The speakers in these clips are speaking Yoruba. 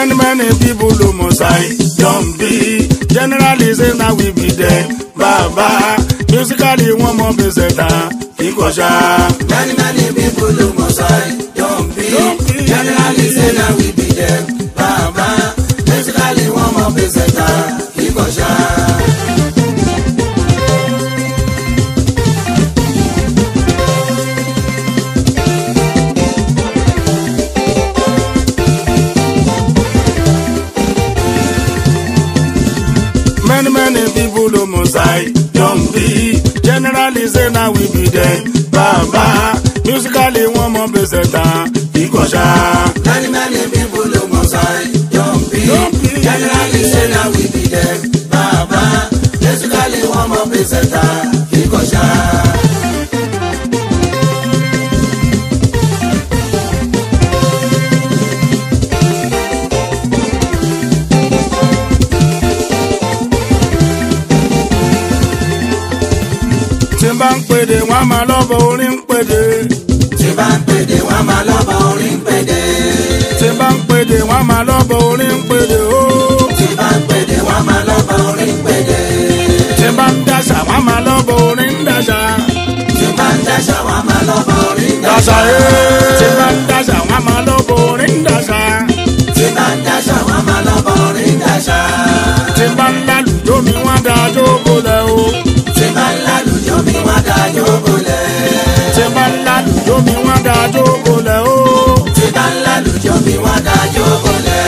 Many people do Mosai, don't be. Generally say now we be there. Baba, musically one more peseta. Ikosha. Many people do Mosai, don't be. Generally say now we be there. Baba, musically one more peseta. Ikosha. Many people do Mosai, don't be. Generally say now we be there. Baba, musically one more peseta. Ikosha. Many people do Mosai, don't be. Generally say now we be there. Baba, musically one more peseta. Ikosha. Tí bá ń pèdè wọ́n máa lọ́bọ̀ orin ń pèdè. Tí bá ń pèdè wọ́n máa lọ́bọ̀ orin ń pèdè. Tí bá ń pèdè wọ́n máa lọ́bọ̀ orin ń pèdè ooo. Tí bá ń pèdè wọ́n máa lọ́bọ̀ orin ń pèdè. Tí bá ń dáṣà wọ́n máa lọ́bọ̀ orin ń dáṣà. Tí bá ń dáṣà wọ́n máa lọ́bọ̀ orin ń Dáṣà dáṣà. tí bá ń dáṣà wọ́n máa lọ́bọ̀ orin ń dáṣà. Tí bá ń dáṣà wọ́n máa lọ́bọ̀ orin ń dáṣà. Tí bá ń lálùjọ́ mi wọ́n dájọ́ bolẹ̀ o. Tí bá ń lálùjọ́ mi wọ́n dájọ́ bolẹ̀. Tí bá ń lálùjọ́ mi wọ́n dájọ́ bolẹ̀ o. Tí bá ń lálùjọ́ mi wọ́n dájọ́ bolẹ̀.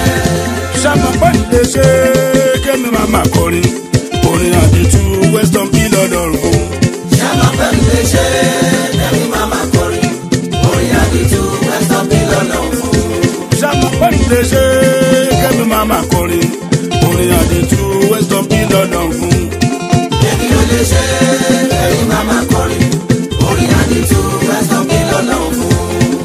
Ṣàmọ̀ pé lè ṣe kémi máa máa kọrin. Orin àdìtú Western P lọ́dọ̀ọ̀rùn fún. Ṣàmọ̀ pé lè ṣe ẹ̀mí máa máa kọrin. Orin àdìtú Western P lọ́dọ̀ọ̀rùn fún. Ṣàmọ̀ pé lè ṣe kémi máa máa kọrin. Orin àdìtú Western P lọ́dọ̀ọ̀rùn fún. Èmi ò lè ṣe ẹ̀mí máa máa kọrin. Orin àdìtú Western P lọ́dọ̀ọ̀rùn fún.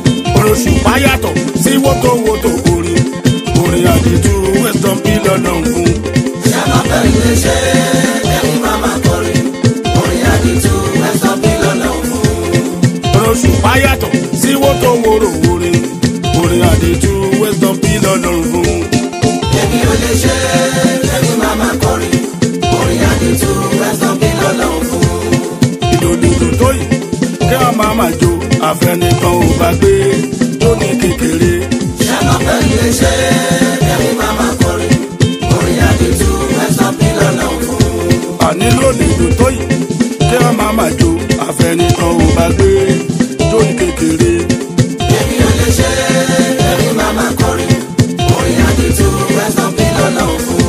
Òṣùpá yàtọ̀ sí wótòwótò orin. Orin àdìtú Western P lọ́dọ̀ọ̀rùn fún. Ṣàmọ̀ pé lè ṣe ẹ̀mí máa máa kọrin. Orin àdìtú Western P lọ́dọ̀ọ̀rùn fún. Òṣùpá yàtọ̀ sí wótòwórò orin. Orin àdìtú Western P lọ́dọ̀ọ̀rùn fún. Èmi ò lè ṣe ẹ̀mí máa máa kọrin. Orin àdìtú Western P lọ́dọ̀ọ̀rùn fún. Ìdòdòdò tó yìí kí wọ́n máa jó àfẹnìkan ò bá gbé tó ní kékeré. Ṣàmọ̀ pé lè ṣe ẹ̀mí máa máa kọrin. Orin àdìtú Western P lọ́dọ̀ọ̀rùn fún. Àní lónìí ìdò tó yìí kí wọ́n máa jó àfẹnìkan ò bá gbé tó ní kékeré. Èmi ò lè ṣe ẹ̀mí máa máa kọrin. Orin àdìtú Western P lọ́dọ̀ọ̀rùn fún.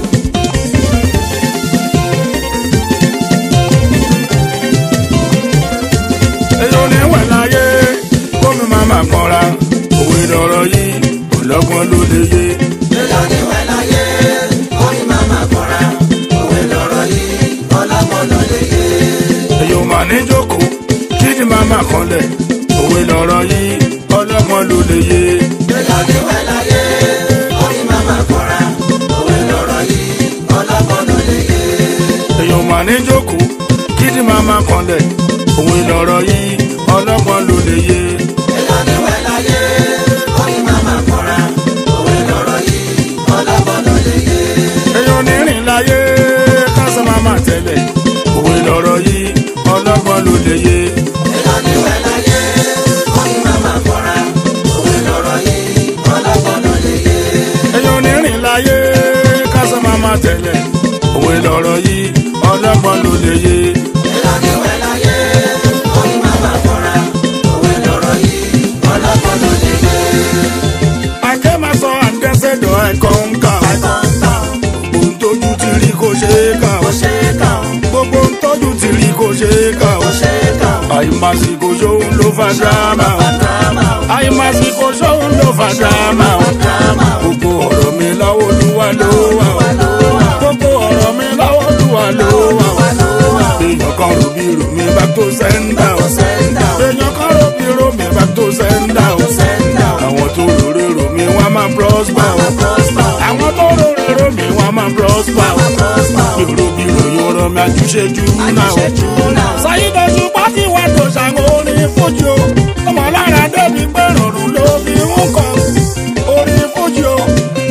Èyí ò ní wẹ̀ láyé kó mi máa kọ́ra. Òwe lọ̀rọ̀ yìí ọlọ́gbọ́n ló lè yé. Èyí ò ní wẹ̀ láyé orin máa máa kọ́ra. Òwe lọ̀rọ̀ yìí ọlọ́gbọ́n ló lè yé. Èyí ò máa ní jókòó kí ni máa kọ́lẹ̀. Òwe lọ̀rọ̀ yìí ọlọ́gbọ́n ló lè yé. Èyí ò ní wẹ̀ láyé orin máa máa kọ́ra. Òwe lọ̀rọ̀ yìí ọlọ́gbọ́n ló lè yé. Èyí ò máa ní jókòó kí ni máa kọ́lẹ̀. Òwe lọ̀rọ̀ yìí ọlọ́gbọ́n ló lè yé. Èyí ò ní wẹ̀ láyé orin máa máa kọ́ra. Òwe lọ̀rọ̀ yìí ọlọ́gbọ́n ló lè yé. Èyí ò ní rìn láyé kásán máa tẹ̀lẹ̀. Òwe lọ̀rọ̀ yìí ọlọ́gbọ́n ló lè yé. Èyí ò ní wẹ̀ láyé orin máa máa kọ́ra. Òwe lọ̀rọ̀ yìí ọlọ́gbọ́n ló lè yé. Èyí ò ní rìn láyé kásán máa tẹ̀lẹ̀. Òwe lọ̀rọ̀ yìí ọlọ́gbọ́n ló lè yé. Èyí ò ní wẹ̀ láyé orin máa máa kọ́ra. Òwe lọ̀rọ̀ yìí ọlọ́gbọ́n ló lè yé. Akẹ́ máa sọ àǹdẹ́sẹ̀dọ̀ ẹ̀kọ́ ń kà ó. Gbogbo ń tójú ti rí kó ṣe é kà ó. Gbogbo ń tójú ti rí kó ṣe é kà ó. Àìmásìkò ṣóun ló fa dírámà ó. Àìmásìkò ṣóun ló fa dírámà ó. Gbogbo ọ̀rọ̀ mi lọ́wọ́ Olúwa ló wà ó. Gbogbo ọ̀rọ̀ mi lọ́wọ́ Olúwa ló wà ó. Èèyàn kan rò bí rò mí bá tó sẹ́ńdà ó. Èèyàn kan rò bí rò mí bá tó sẹ́ńdà ó. Àwọn tó rò rò mí wọ́n máa prosper ó. Àwọn tó rò mí wọ́n máa prosper ó. Bírò bírò yóò rọ mi àjùṣe jù náà ó. Sáyidọ̀ Òṣùpá tí wàá tó ṣàwọn orin fújì o. Ọmọ lára débi pé rọrùn ló fi ń kọ orin fújì o.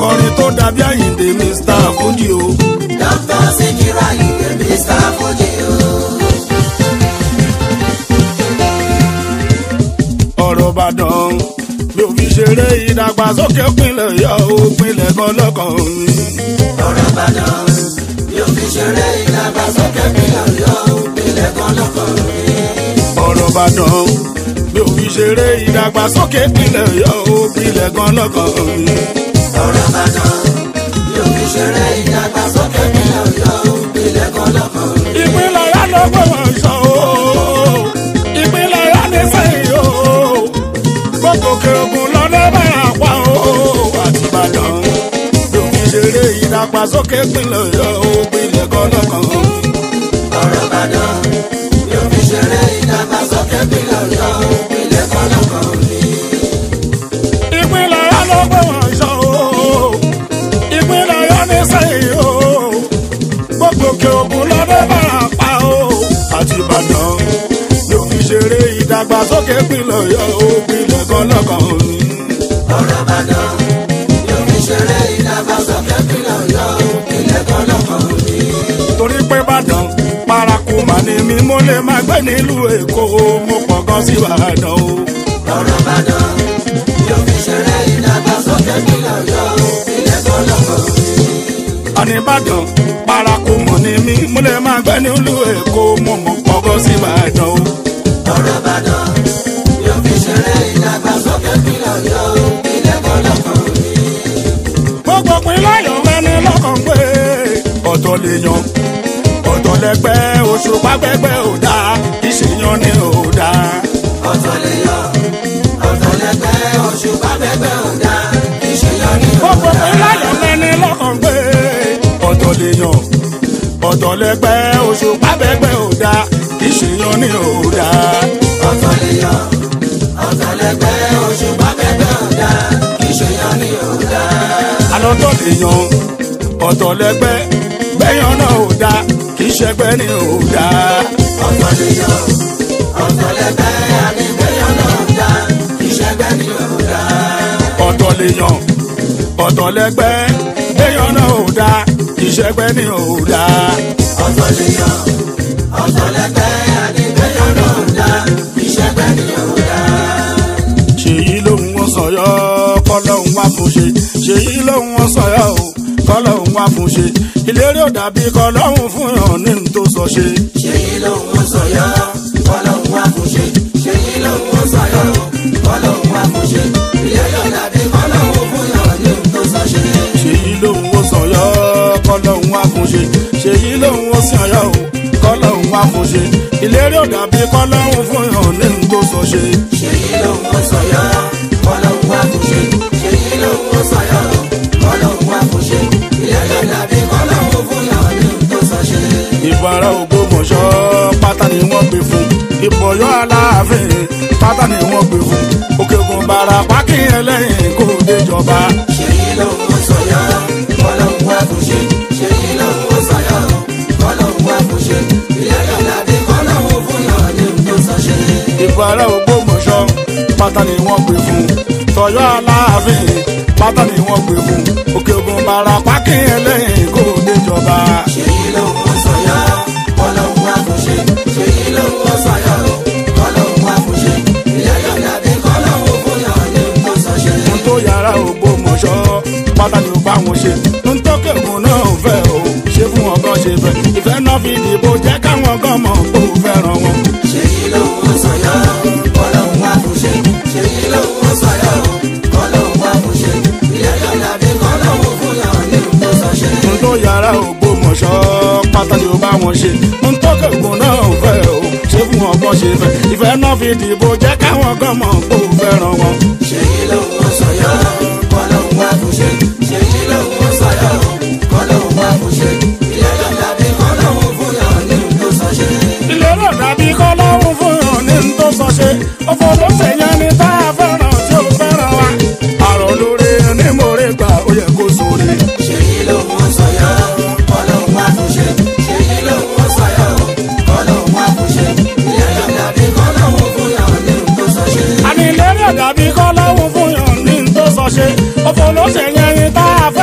kọrin tó dàbí Àyìndé Mr. Fuji o. Dr. Sikiru Ayinde Mr. Fuji o. ọ̀rọ̀ Ìbàdàn mi ò fi ṣeré ìdàgbàsókè ìpínlẹ̀ Ọ̀yọ́ o, ìpínlẹ̀ kan lọ́kàn mi. ọ̀rọ̀ Ìbàdàn mi ò fi ṣeré ìdàgbàsókè ìpínlẹ̀ Ọ̀yọ́ o, ìpínlẹ̀ kan lọ́kàn mi. ọ̀rọ̀ Ìbàdàn mi ò fi ṣeré ìdàgbàsókè ìpínlẹ̀ Ọ̀yọ́ o, ìpínlẹ̀ kan lọ́kàn mi. ọ̀rọ̀ Ìbàdàn mi ò fi ṣeré ìdàgbàsókè ìpínlẹ̀ Ọ̀yọ́ o, ìpínlẹ̀ kan lọ́kàn mi. ìpínlẹ̀ Ọ̀yọ́ ló gbọ́dọ̀ sọ o, ìpínlẹ̀ Ọ̀yọ́ ní sẹ́yìn o, gbogbo òkè ògùn lọ́dẹ́ báyà pa o, àti Ìbàdàn mi ò fi ṣeré ìdàgbàsókè ìpínlẹ̀ Ọ̀yọ́ o, ìpínlẹ̀ kan lọ́kàn mi. ọ̀rọ̀ Ìbàdàn mi ò fi ṣeré ìdàgbàsókè ìpínlẹ̀ Ọ̀yọ́ o, ìpínlẹ̀ kan lọ́kàn mi. ìpínlẹ̀ Ọ̀yọ́ ló gbọ́dọ̀ sọ o, ìpínlẹ̀ Ọ̀yọ́ ní sẹ́yìn o, gbogbo òkè ògùn lọ́dẹ́ báyà pa o, àti Ìbàdàn mi ò fi ṣeré ìdàgbàsókè ìpínlẹ̀ Ọ̀yọ́ o, ìpínlẹ̀ kan lọ́kàn mi. ọ̀rọ̀ Ìbàdàn mi ò fi ṣeré ìdàgbàsókè ìpínlẹ̀ Ọ̀yọ́ o, ìpínlẹ̀ kan lọ́kàn mi. torí pé Ìbàdàn paraku mà ní mi mo lè máa gbé nílùú Èkó mo pọ̀ gan sí Ìbàdàn o. ọ̀rọ̀ Ìbàdàn mi ò fi ṣeré ìdàgbàsókè ìpínlẹ̀ Ọ̀yọ́ o, ìpínlẹ̀ kan lọ́kàn mi. àní Ìbàdàn paraku mà ní mi mo lè máa gbé nílùú Èkó mo pọ̀ gan sí Ìbàdàn o. ọ̀rọ̀ Ìbàdàn mi ò fi ṣeré ìdàgbàsókè ìpínlẹ̀ Ọ̀yọ́ o, ìpínlẹ̀ kan lọ́kàn mi. gbogbo ìpínlẹ̀ Ọ̀yọ́ ẹni lọ́kàn pé ọ̀tọ̀ lè yan ọ̀tọ̀ lẹ́gbẹ́ Òṣùpá gbẹ́gbẹ́ ò dáa ìṣèyàn ni ò dáa. ọ̀tọ̀ lè yọ ọ̀tọ̀ lẹ́gbẹ́ Òṣùpá gbẹ́gbẹ́ ò dáa ìṣèyàn ni ò gbogbo dáa. ìpínlẹ̀ Ọ̀yọ́ ẹni lọ́kàn pé ọ̀tọ̀ lè yan ọ̀tọ̀ lẹ́gbẹ́ Òṣùpá gbẹ́gbẹ́ ò dáa ìṣèyàn ni ò dáa. ọ̀tọ̀ lè yọ ọ̀tọ̀ lẹ́gbẹ́ Òṣùpá gbẹ́gbẹ́ ò dáa ìṣèyàn ni ò dáa. alọ́tọ̀ lè yan ọ̀tọ̀ lẹ́gbẹ́ gbẹ́yàn náà ò dáa kì í ṣẹgbẹ́ ni ò dáa. ọ̀tọ̀ lè yọ ọ̀tọ̀ lẹ́gbẹ́ ànígbẹ́yàn náà ò dáa ìṣẹ́gbẹ́ ni ò dáa. ọ̀tọ̀ lè yan ọ̀tọ̀ lẹ́gbẹ́ gbẹ́yàn náà ò dáa kì í ṣẹgbẹ́ ni ò dáa. ọ̀tọ̀ lè yọ ọ̀tọ̀ lẹ́gbẹ́ ànígbẹ́yàn náà ò dáa ìṣẹ́gbẹ́ ni ò dáa. ṣèyí lòun wọn sọyọ kọlọ́hún wá fún ṣe ṣèyí lòun wọn sọyọ o kọlọ́hún wá fún ṣe ìlérí ò dàbí kọlọ́hún fún yàn ní n tó sọ ṣe. ṣèyí lòun ń sọyọ́ kọ́lọ́hún wá fún ṣe ṣèyí lòun ń sọyọ́ kọ́lọ́hún wá fún ṣe ìlérí ò dàbí kọ́lọ́hún fún yàn ní n tó sọ ṣe. ṣèyí lòun wọn sọyọ kọlọ́hún wá fún ṣe ṣèyí lòun wọn sọyọ o kọlọ́hún wá fún ṣe ìlérí ò dàbí kọlọ́hún fún yàn ní n tó sọ ṣe. ṣèyí lòun ń sọyọ́ kọ́lọ́hún wá fún ṣe ṣèyí lòun ń sọyọ́ kọ́lọ́hún wá fún ṣe ìlérí ò dàbí kọ́lọ́hún fún yàn ní n tó sọ ṣe. ìbára Ògbómọ̀ṣọ́ pátá ni wọ́n gbé fún ipò Ọ̀yọ́ Aláàfin pátá ni wọ́n gbé fún Òkè Ògùn Ìbàràpá kí ẹlẹ́yìn kó déjọba. ṣèyí lòun ń sọyọ́ kọ́lọ́hún wá fún ṣe ṣèyí lòun ń sọyọ́ kọ́lọ́hún wá fún ṣe ìlérí ò dàbí kọ́lọ́hún fún yàn ní n tó sọ ṣe. ìbára Ògbómọ̀ṣọ́ pátá ni wọ́n gbé fún t'Ọ̀yọ́ Aláàfin pátá ni wọ́n gbé fún Òkè Ògùn Ìbàràpá kí ẹlẹ́yìn kó déjọba. ṣèyí lòun ń sọyọ́ kọ́lọ́hún wá fún ṣe ṣèyí lòun ń sọyọ́ kọ́lọ́hún wá fún ṣe ìlérí ò dàbí kọ́lọ́hún fún yàn ní n tó sọ ṣe. n tó yàrá Ògbómọ̀ṣọ́ pátá ni ó bá wọn ṣe n tó kẹ́kùn náà fẹ́ o ṣe fún ọgán ṣe fẹ́ ìfẹ́ náà fi dìbò jẹ́ káwọn gan mọ̀ kó fẹ́ràn wọn. ṣèyí lòun ń sọyọ́ kọ́lọ́hún wá fún ṣe ṣèyí lòun ń sọyọ́ kọ́lọ́hún wá fún ṣe ìlérí ò dàbí kọ́lọ́hún fún yàn ní n tó sọ ṣe. n tó yàrá Ògbómọ̀ṣọ́ pátá ni ó bá wọn ṣe n tó kẹ́kùn náà fẹ́ o ṣe fún ọgán ṣe fẹ́ ìfẹ́ náà fi dìbò jẹ́ káwọn gan mọ̀ kó fẹ́ràn wọn. ṣèyí lòun ń sọyọ́ kọ́lọ́hún wá fún ṣe ṣèyí lòun ń sọyọ́ kọ́lọ́hún wá fún ṣe ìlérí ò dàbí kọ́lọ́hún fún yàn ní n tó sọ ṣe. ìlérí ò dàbí kọ́lọ́hún fún yàn ní n tó sọ ṣe ọ̀fọ̀ ló ṣèyàn ní tá a fẹ́ràn tí ó fẹ́ràn wa. àrò lórí ẹni mòrè gbà ó yẹ kó sóore. ṣèyí lòun ń sọyọ́ kọ́lọ́hún wá fún ṣe ṣèyí lòun ń sọyọ́ kọ́lọ́hún wá fún ṣe ìlérí ò dàbí kọ́lọ́hún fún yàn ní n tó sọ ṣe. àní ìlérí ò dàbí kọ́lọ́hún fún yàn ní n tó sọ ṣe ọ̀fọ̀ ló ṣèyàn ní tá a fẹ́ràn.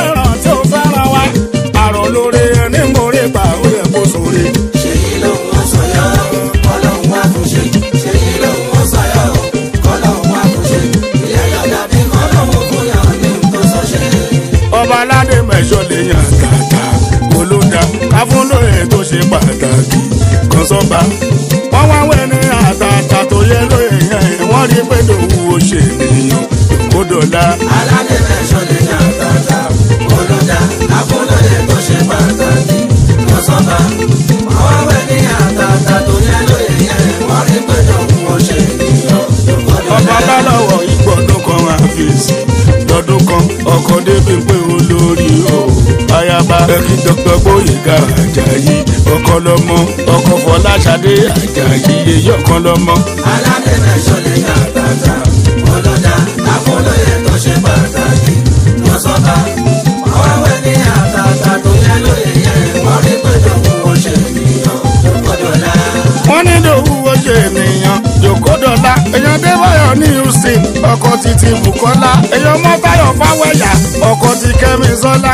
ṣe pàtàkì kan sọ́ba. wọ́n wá wẹ̀ ní àtàtà tó yẹ lóye yẹn wọ́n rí pé Ìdòwú ó ṣe ènìyàn kó dọ̀la. aládé mẹ́sàn-án lè ní àtàtà olójà àfọlọ́yẹ tó ṣe pàtàkì kan sọ́ba. wọ́n wá wẹ̀ ní àtàtà tó yẹ lóye yẹn wọ́n rí pé Ìdòwú ó ṣe ènìyàn kó dọ̀la. ọba bá lọ́wọ́ ìgbọ̀dún kan àfẹ́sì lọ́dún kan ọkọ̀ débi pé olórí o ayaba ẹ̀kí Dr. Gbóyèga Àjàyí ọkọ lọ́mọ ọkọ Fọláṣadé Àjàyí èyí ọ̀kan lọ́mọ. aládé mẹ́sàn-án lè ní àtàtà olójà àfọlọ́yẹ tó ṣe pàtàkì kan sọ́ba. wọ́n wá wẹ̀ ní àtàtà tó yẹ lóye yẹn wọ́n rí pé Ìdòwú ó ṣe ènìyàn kó dọ̀la. wọ́n ní Ìdòwú ó ṣe ènìyàn yòókó dọ̀la. èèyàn Débáyọ̀ ní Houston ọkọ̀ títí Bùkọ́lá èèyàn Mọ́táyọ̀ Fáwẹ́yà ọkọ̀ ti Kẹ́mi Sọ́lá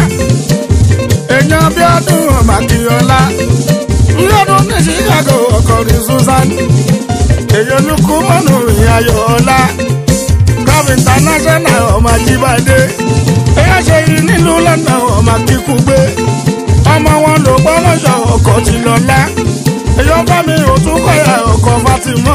èèyàn Bíọ́dún Màkíọ́lá ńlọ́dún ní Chicago ọkọ̀ ní Susan èèyàn Lukumanu Ayọ̀ọ́lá Gov International ọmọ Ajíbádé èèyàn ṣe yìí nílùú London ọmọ Akíkúgbé ọmọ wọn ló gbọ́mọ̀ṣọ́ ọkọ̀ ti lọ́lá èèyàn Fẹ́mi Òtúnkọ̀yà ọkọ̀ Fatima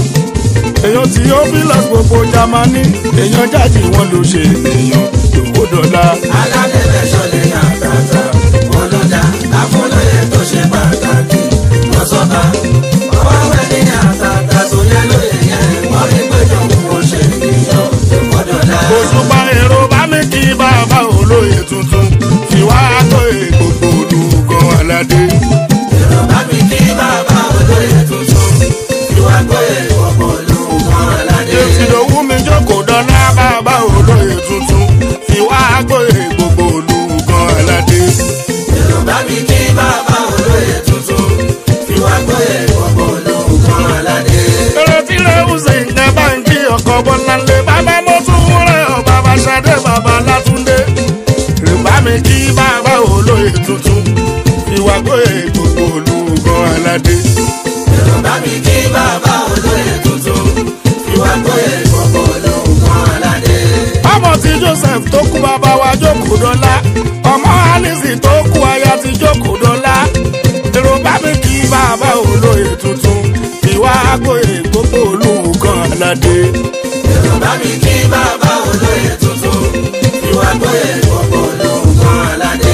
èèyàn tí ó bí lọ gbogbo Jámánì èèyàn Jájì wọn ló ṣe ènìyàn yòókó dọ̀la. aládé mẹ́sàn-án lè ní àtàtà olójà àfọlọ́yẹ tó ṣe pàtàkì kan sọ́ba. wọ́n wá wẹ̀ ní àtàtà tó yẹ lóye yẹn wọ́n rí pé Ìdòwú ó ṣe ènìyàn kó dọ̀la. Òṣùpá èrò bá mi kí bàbá olóyè tuntun fi wá tó gbogbo olùkọ́ aládé. èrò bá mi kí bàbá olóyè tuntun ìwà gbóyè gbogbo olùkọ́ aládé. Ìdòwú mi jókòó dọ́là bàbá olóyè tuntun fi wá tó gbogbo olùkọ́ aládé. èrò bá mi kí bàbá olóyè tuntun ìwà gbóyè gbogbo olùkọ́ aládé. èrò tí lè ń sè ń tẹ́ bá ń kí ọkọ̀ Bọ́láńlé bàbá mo tún rẹ̀ ọ́ bàbá Ṣadé bàbá Látúndé. èrò bá mi kí bàbá olóyè tuntun fi wá tó gbogbo olùkọ́ aládé. èrò bá mi kí bàbá olóyè tuntun ìwà gbóyè gbogbo olùkọ́ aládé. ọmọ tí Joseph tó kú bàbá wa jókòó dọ́là ọmọ Alice tó kú aya ti jókòó dọ́là. èrò bá mi kí bàbá olóyè tuntun ìwà àgbòye gbogbo olùkọ́ aládé. èrò bá mi kí bàbá olóyè tuntun ìwà gbóyè gbogbo olùkọ́ aládé.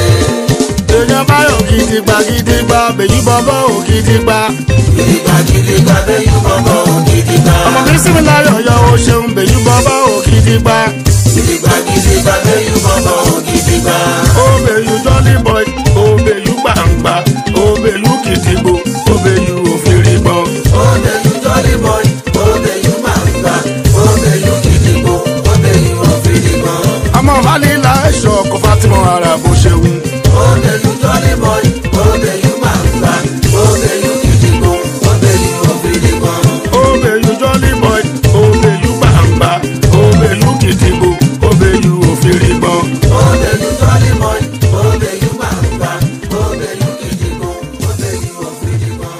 èèyàn Báyọ̀ gidigba gidigba bèyí bọ́bọ́ ò gidigba. gidigba gidigba bẹ́yìn bọ́bọ́ ò gidigba. ọmọ mi sì mi láyọ̀ yọ o ṣeun bèyí bọ́bọ́ ò gidigba. gidigba gidigba bẹ́yìn bọ́bọ́ ò gidigba. ó bèyí Jolly Boy ó bèyí gbàǹgbà ó bèyí gidigbo ó bèyí òfìrìgbọ̀n. ó bẹ̀yìn Jolly Boy ó bẹ̀yìn gbàǹgbà ó bẹ̀yìn gidigbo ó bẹ̀yìn òfìrìgbọ̀n. ọmọ Falila ẹ̀ṣọ́ ọkọ̀ Fatima ara bó ṣe wù. ó bẹ̀yìn Jolly Boy ó bẹ̀yìn gbàǹgbà ó bẹ̀yìn gidigbo ó bẹ̀yìn òfìrìgbọ̀n. ó bèyí Jolly Boy ó bèyí gbàǹgbà ó bèyí gidigbo ó bèyí òfìrìgbọ̀n. ó bẹ̀yìn Jolly Boy ó bẹ̀yìn gbàǹgbà ó bẹ̀yìn gidigbo ó bẹ̀yìn òfìrìgbọ̀n.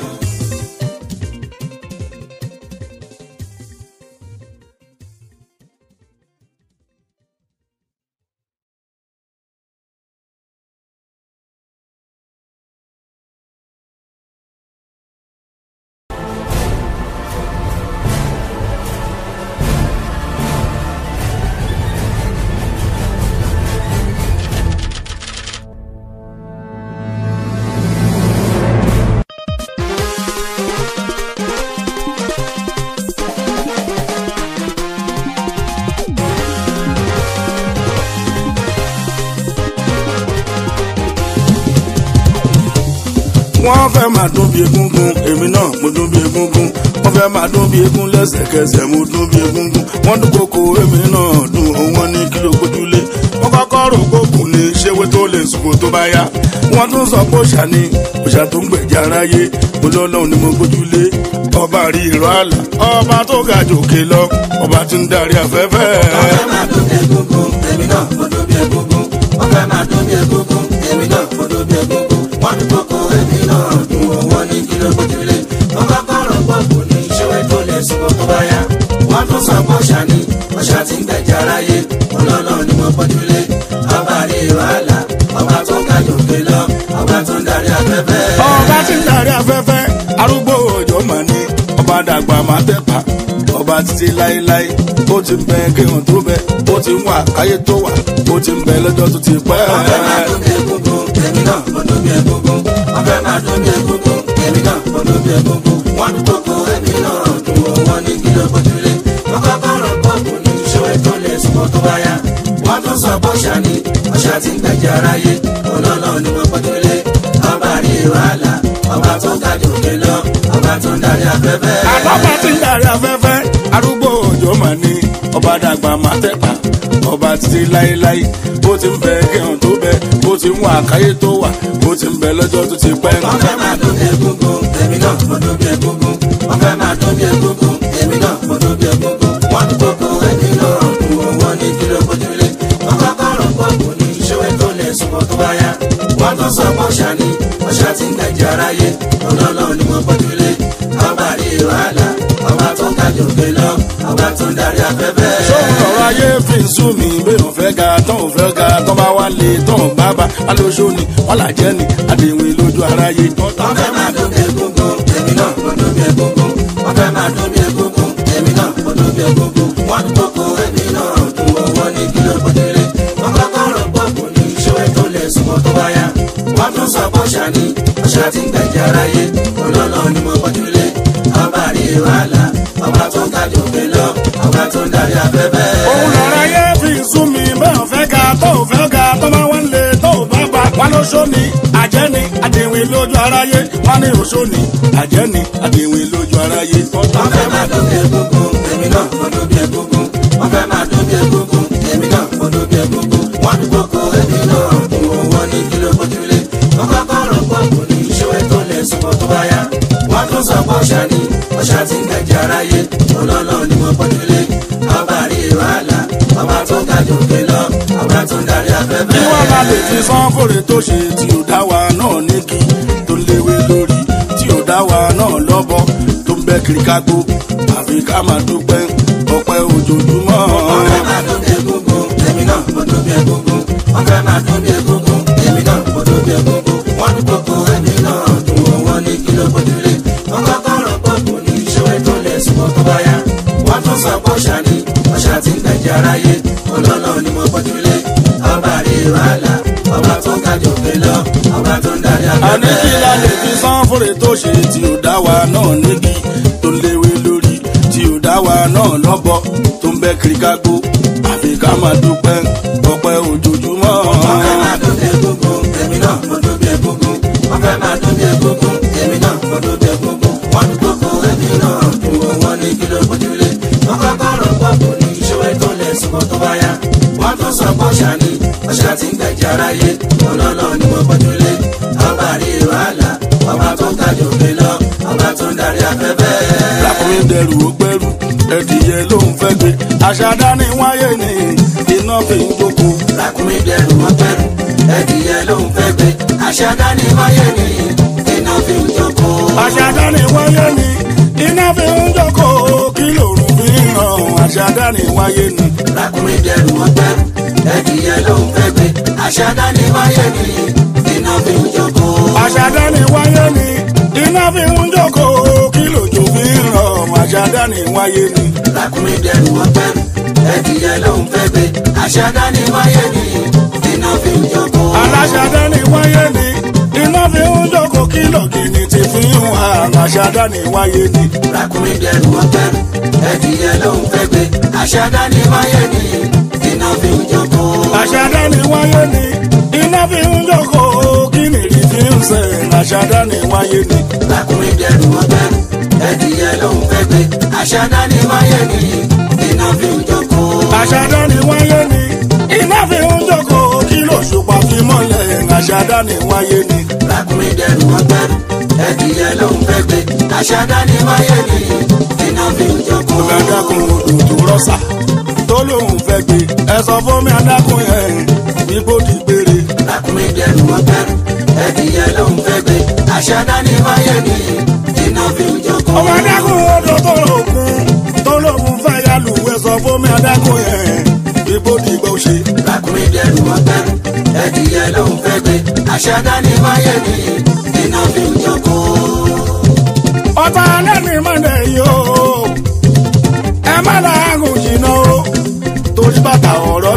wọ́n fẹ́ máa dún bí egúngún èmi náà mo dún bí egúngún wọ́n fẹ́ máa dún bí egún lẹ́sẹ̀kẹsẹ̀ mo dún bí egúngún wọ́n dún kókó èmi náà dún òun ní kí ló gbójúlé wọ́n kọ́kọ́ rò gbókùn ní ṣéwé tó lè sùkò tó bá yá wọ́n tún sọ pé òṣà ni òṣà tó ń gbèjà aráyé mo lọ́lọ́run ni mo gbójúlé ọba rí ìrọ̀ àlà ọba tó ga jòkè lọ ọba tí ń darí afẹ́fẹ́. wọ́n fẹ́ máa dún bí egúngún èmi náà mo dún bí egúngún wọ́n fẹ́ máa dún bí egúngún èmi náà mo dún bí egúngún wọ́n dún kókó èmi náà dún òun ní kí ló gbójúlé wọ́n kọ́kọ́ rò gbókùn ní ṣéwé tó lè sùkò tó bá yá wọ́n tún sọ pé òṣà ni òṣà tí ń gbèjà aráyé mo lọ́lọ́run ni mo gbójúlé ọba rí ìrọ̀ àlà ọba tó ga jòkè lọ ọba tó ń darí afẹ́fẹ́. ọba tí ń darí afẹ́fẹ́ arúgbó òjò mà ní ọba dàgbà máa tẹ̀pá ọba títí láéláé ó ti ń bẹ kéwọn tó bẹ ó ti ń wà káyé tó wà ó ti ń bẹ lọ́jọ́ tó ti pẹ́. ọ̀fẹ́ máa dún bí egungun èmi náà mo dún bí egungun ọ̀fẹ́ máa dún bí egungun èmi náà mo dún bí egungun wọ́n dún kókó èmi náà dùn wọ́n ní kí ló bójúlé wọ́n kọ́kọ́ rọ̀ pọ́ọ̀pù ní ìṣòro tó lè sùn tó bá yá wọ́n tún sọ bọ́ṣà ní ọ̀ṣà tí ń gbẹ̀jẹ̀ aráyé olólọ́ ni mo bójúlé ọba rí wàhálà ọba tó ga jòkè lọ ọba tó ń darí afẹ́fẹ́. àlọ́ba tí ń darí afẹ́fẹ́ arúgbó òjò mà ní ọba dàgbà máa tẹ̀pá ọba títí láéláé ó ti ń bẹ kéwọn tó bẹ ó ti ń wà káyé tó wà ó ti ń bẹ lọ́jọ́ tó ti pẹ́. ọ̀fẹ́ máa dún bí egungun èmi náà mo dún bí egungun ọ̀fẹ́ máa dún bí egungun èmi náà mo dún bí egungun wọ́n dún kókó èmi náà dùn wọ́n ní kí ló bójúlé wọ́n kọ́kọ́ rọ̀ pọ́ọ̀pù ní ìṣòwò tó lè sùn tó bá yá wọ́n tún sọ bọ́ṣà ní ọ̀ṣà tí ń gbẹ̀jẹ̀ aráyé olólọ́ ni mo bójúlé ọba rí wàhálà ọba tó ń kájọ òkè lọ ọba tó ń darí afẹ́fẹ́. sóhun ọ̀rọ̀ ayé fi ń sú mi bẹ́ẹ̀ ò fẹ́ ga tán ò fẹ́ ga tán bá wá lè tán bàbá alóṣó ni wọ́n là jẹ́ ni àdéhùn lójú aráyé. ọ̀fẹ́ máa dún bí egungun èmi náà mo dún bí egungun ọ̀fẹ́ máa dún bí egungun èmi náà mo dún bí egungun wọ́n dún kókó èmi náà dùn wọ́n ní kí ló bójúlé wọ́n kọ́kọ́ rọ̀ pọ́ọ̀pù ní ìṣòwò tó lè sùn tó bá yá wọ́n tún sọ bọ́ṣà ní ọ̀ṣà tí ń gbẹ̀jẹ̀ aráyé olólọ́ ni mo bójúlé ọba rí wàhálà ọba tó ń kájọ òkè lọ ọba tó ń darí afẹ́fẹ́. òun lọ́rọ̀ ayé fi ń sú mi bẹ́ẹ̀ ò fẹ́ ga tán ò fẹ́ ga tán bá wá lè tán ò bàbá wọn lóṣó ni àjẹ́ ni àdéhùn lójú aráyé wọn ní òṣó ni àjẹ́ ni àdéhùn lójú aráyé. ọ̀fẹ́ máa dún bí egungun èmi náà mo dún bí egungun ọ̀fẹ́ máa dún bí egungun èmi náà mo dún bí egungun wọ́n dún kókó èmi náà dùn wọ́n ní kí ló bójúlé wọ́n kọ́kọ́ rọ̀ pọ́ọ̀pù ní ìṣòwò tó lè sùn tó bá yá wọ́n tún sọ bọ́ṣà ní ọ̀ṣà tí ń gbẹ̀jẹ̀ aráyé olólọ́ ni mo bójúlé ọba rí wàhálà ọba tó ga jòkè lọ ọba tó ń darí afẹ́fẹ́. bí wọ́n bá lè ti sán fòrè tó ṣe tí ò dá wa náà nígi tó léwé lórí tí ò dá wa náà lọ́bọ̀ tó ń bẹ́ kiri kágbó àfi ká máa dúpẹ́ ọpẹ́ ojoojúmọ́. ọ̀fẹ́ máa dún bí egungun èmi náà mo dún bí egungun ọ̀fẹ́ máa dún bí egungun èmi náà mo dún bí egungun wọ́n dún kókó èmi náà dùn wọ́n ní kí ló bójúlé wọ́n kọ́kọ́ rọ̀ pọ́ọ̀pù ní ìṣòwò tó lè sùn tó bá yá wọ́n tún sọ bọ́ṣà ní ọ̀ṣà tí ń gbẹ̀jẹ̀ aráyé olólọ́ ni mo bójúlé ọba rí wàhálà ọba tó ń kájọ òkè lọ ọba tó ń darí afẹ́fẹ́. àní kí la lè fi sán fòrè tó ṣe tí ò dá wa náà nígi tó léwé lórí tí ò dá wa náà lọ́bọ̀ tó ń bẹ́ kiri kágbó àfi ká máa dúpẹ́ ọpẹ́ ojoojúmọ́. ọ̀fẹ́ máa dún bí egungun èmi náà mo dún bí egungun ọ̀fẹ́ máa dún bí egungun èmi náà mo dún bí egungun wọ́n dún kókó èmi náà dùn wọ́n ní kí ló bójúlé wọ́n kọ́kọ́ rọ̀ pọ́ọ̀pù ní ìṣòwò tó lè sùn tó bá yá wọ́n tún sọ bọ́ṣà ní ọ̀ṣà tí ń gbẹ̀jẹ̀ aráyé olólọ́ ni mo bójúlé ọba rí wàhálà ọba tó ń kájọ òkè lọ ọba tó ń darí afẹ́fẹ́. lákùnrin dẹrù ó gbẹrù ẹdìyẹ ló ń fẹ́ gbé àṣà dání wáyé ni iná fi ń jókòó. lákùnrin dẹrù ó gbẹrù ẹdìyẹ ló ń fẹ́ gbé àṣà dání wáyé ni iná fi ń jókòó. àṣà dání wáyé ni iná fi ń jókòó kí lòrùn fi ń ràn àṣà dání wáyé ni. lákùnrin dẹrù ó gbẹrù ẹdìyẹ ló ń fẹ́ gbé àṣà dání wáyé ni iná fi ń jókòó. àṣà dání wáyé ni iná fi ń jókòó kí lòjò fi ń ràn àṣà dání wáyé ni. lákùnrin dẹrù ó gbẹrù ẹdìyẹ ló ń fẹ́ gbé àṣà dání wáyé ni iná fi ń jókòó. aláṣà dání wáyé ni iná fi ń jókòó kí lògìnì ti fi ń wà àṣà dání wáyé ni. lákùnrin dẹrù ó gbẹrù ẹdìyẹ ló ń fẹ́ gbé àṣà dání wáyé ni iná fi ń jókòó. àṣà dání wáyé ni iná fi ń jókòó kí nìrí fi ń sẹ̀ àṣà dání wáyé ni. lákùnrin dẹrù ó gbẹrù ẹdìyẹ ló ń fẹ́ gbé àṣà dání wáyé ni iná fi ń jókòó. àṣà dání wáyé ni iná fi ń jókòó kí lòṣùpá fi mọ́lẹ̀ àṣà dání wáyé ni. lákùnrin dẹrù ó gbẹrù ẹdìyẹ ló ń fẹ́ gbé àṣà dání wáyé ni iná fi ń jókòó. ọ̀gá dákun odò tó rọ́ṣà tó lóun fẹ́ gbé ẹ sọ fún mi adákun yẹn ipò ti gbére. lákùnrin dẹrù ó gbẹrù ẹdìyẹ ló ń fẹ́ gbé àṣà dání wáyé ni iná fi ń jókòó. ọmọ adákun odò tó lókun tó lóun fẹ́ yálù ẹ sọ fún mi adákun yẹn ipò ti gbó ṣe. lákùnrin dẹrù ó gbẹrù ẹdìyẹ ló ń fẹ́ gbé àṣà dání wáyé ni iná fi ń jókòó.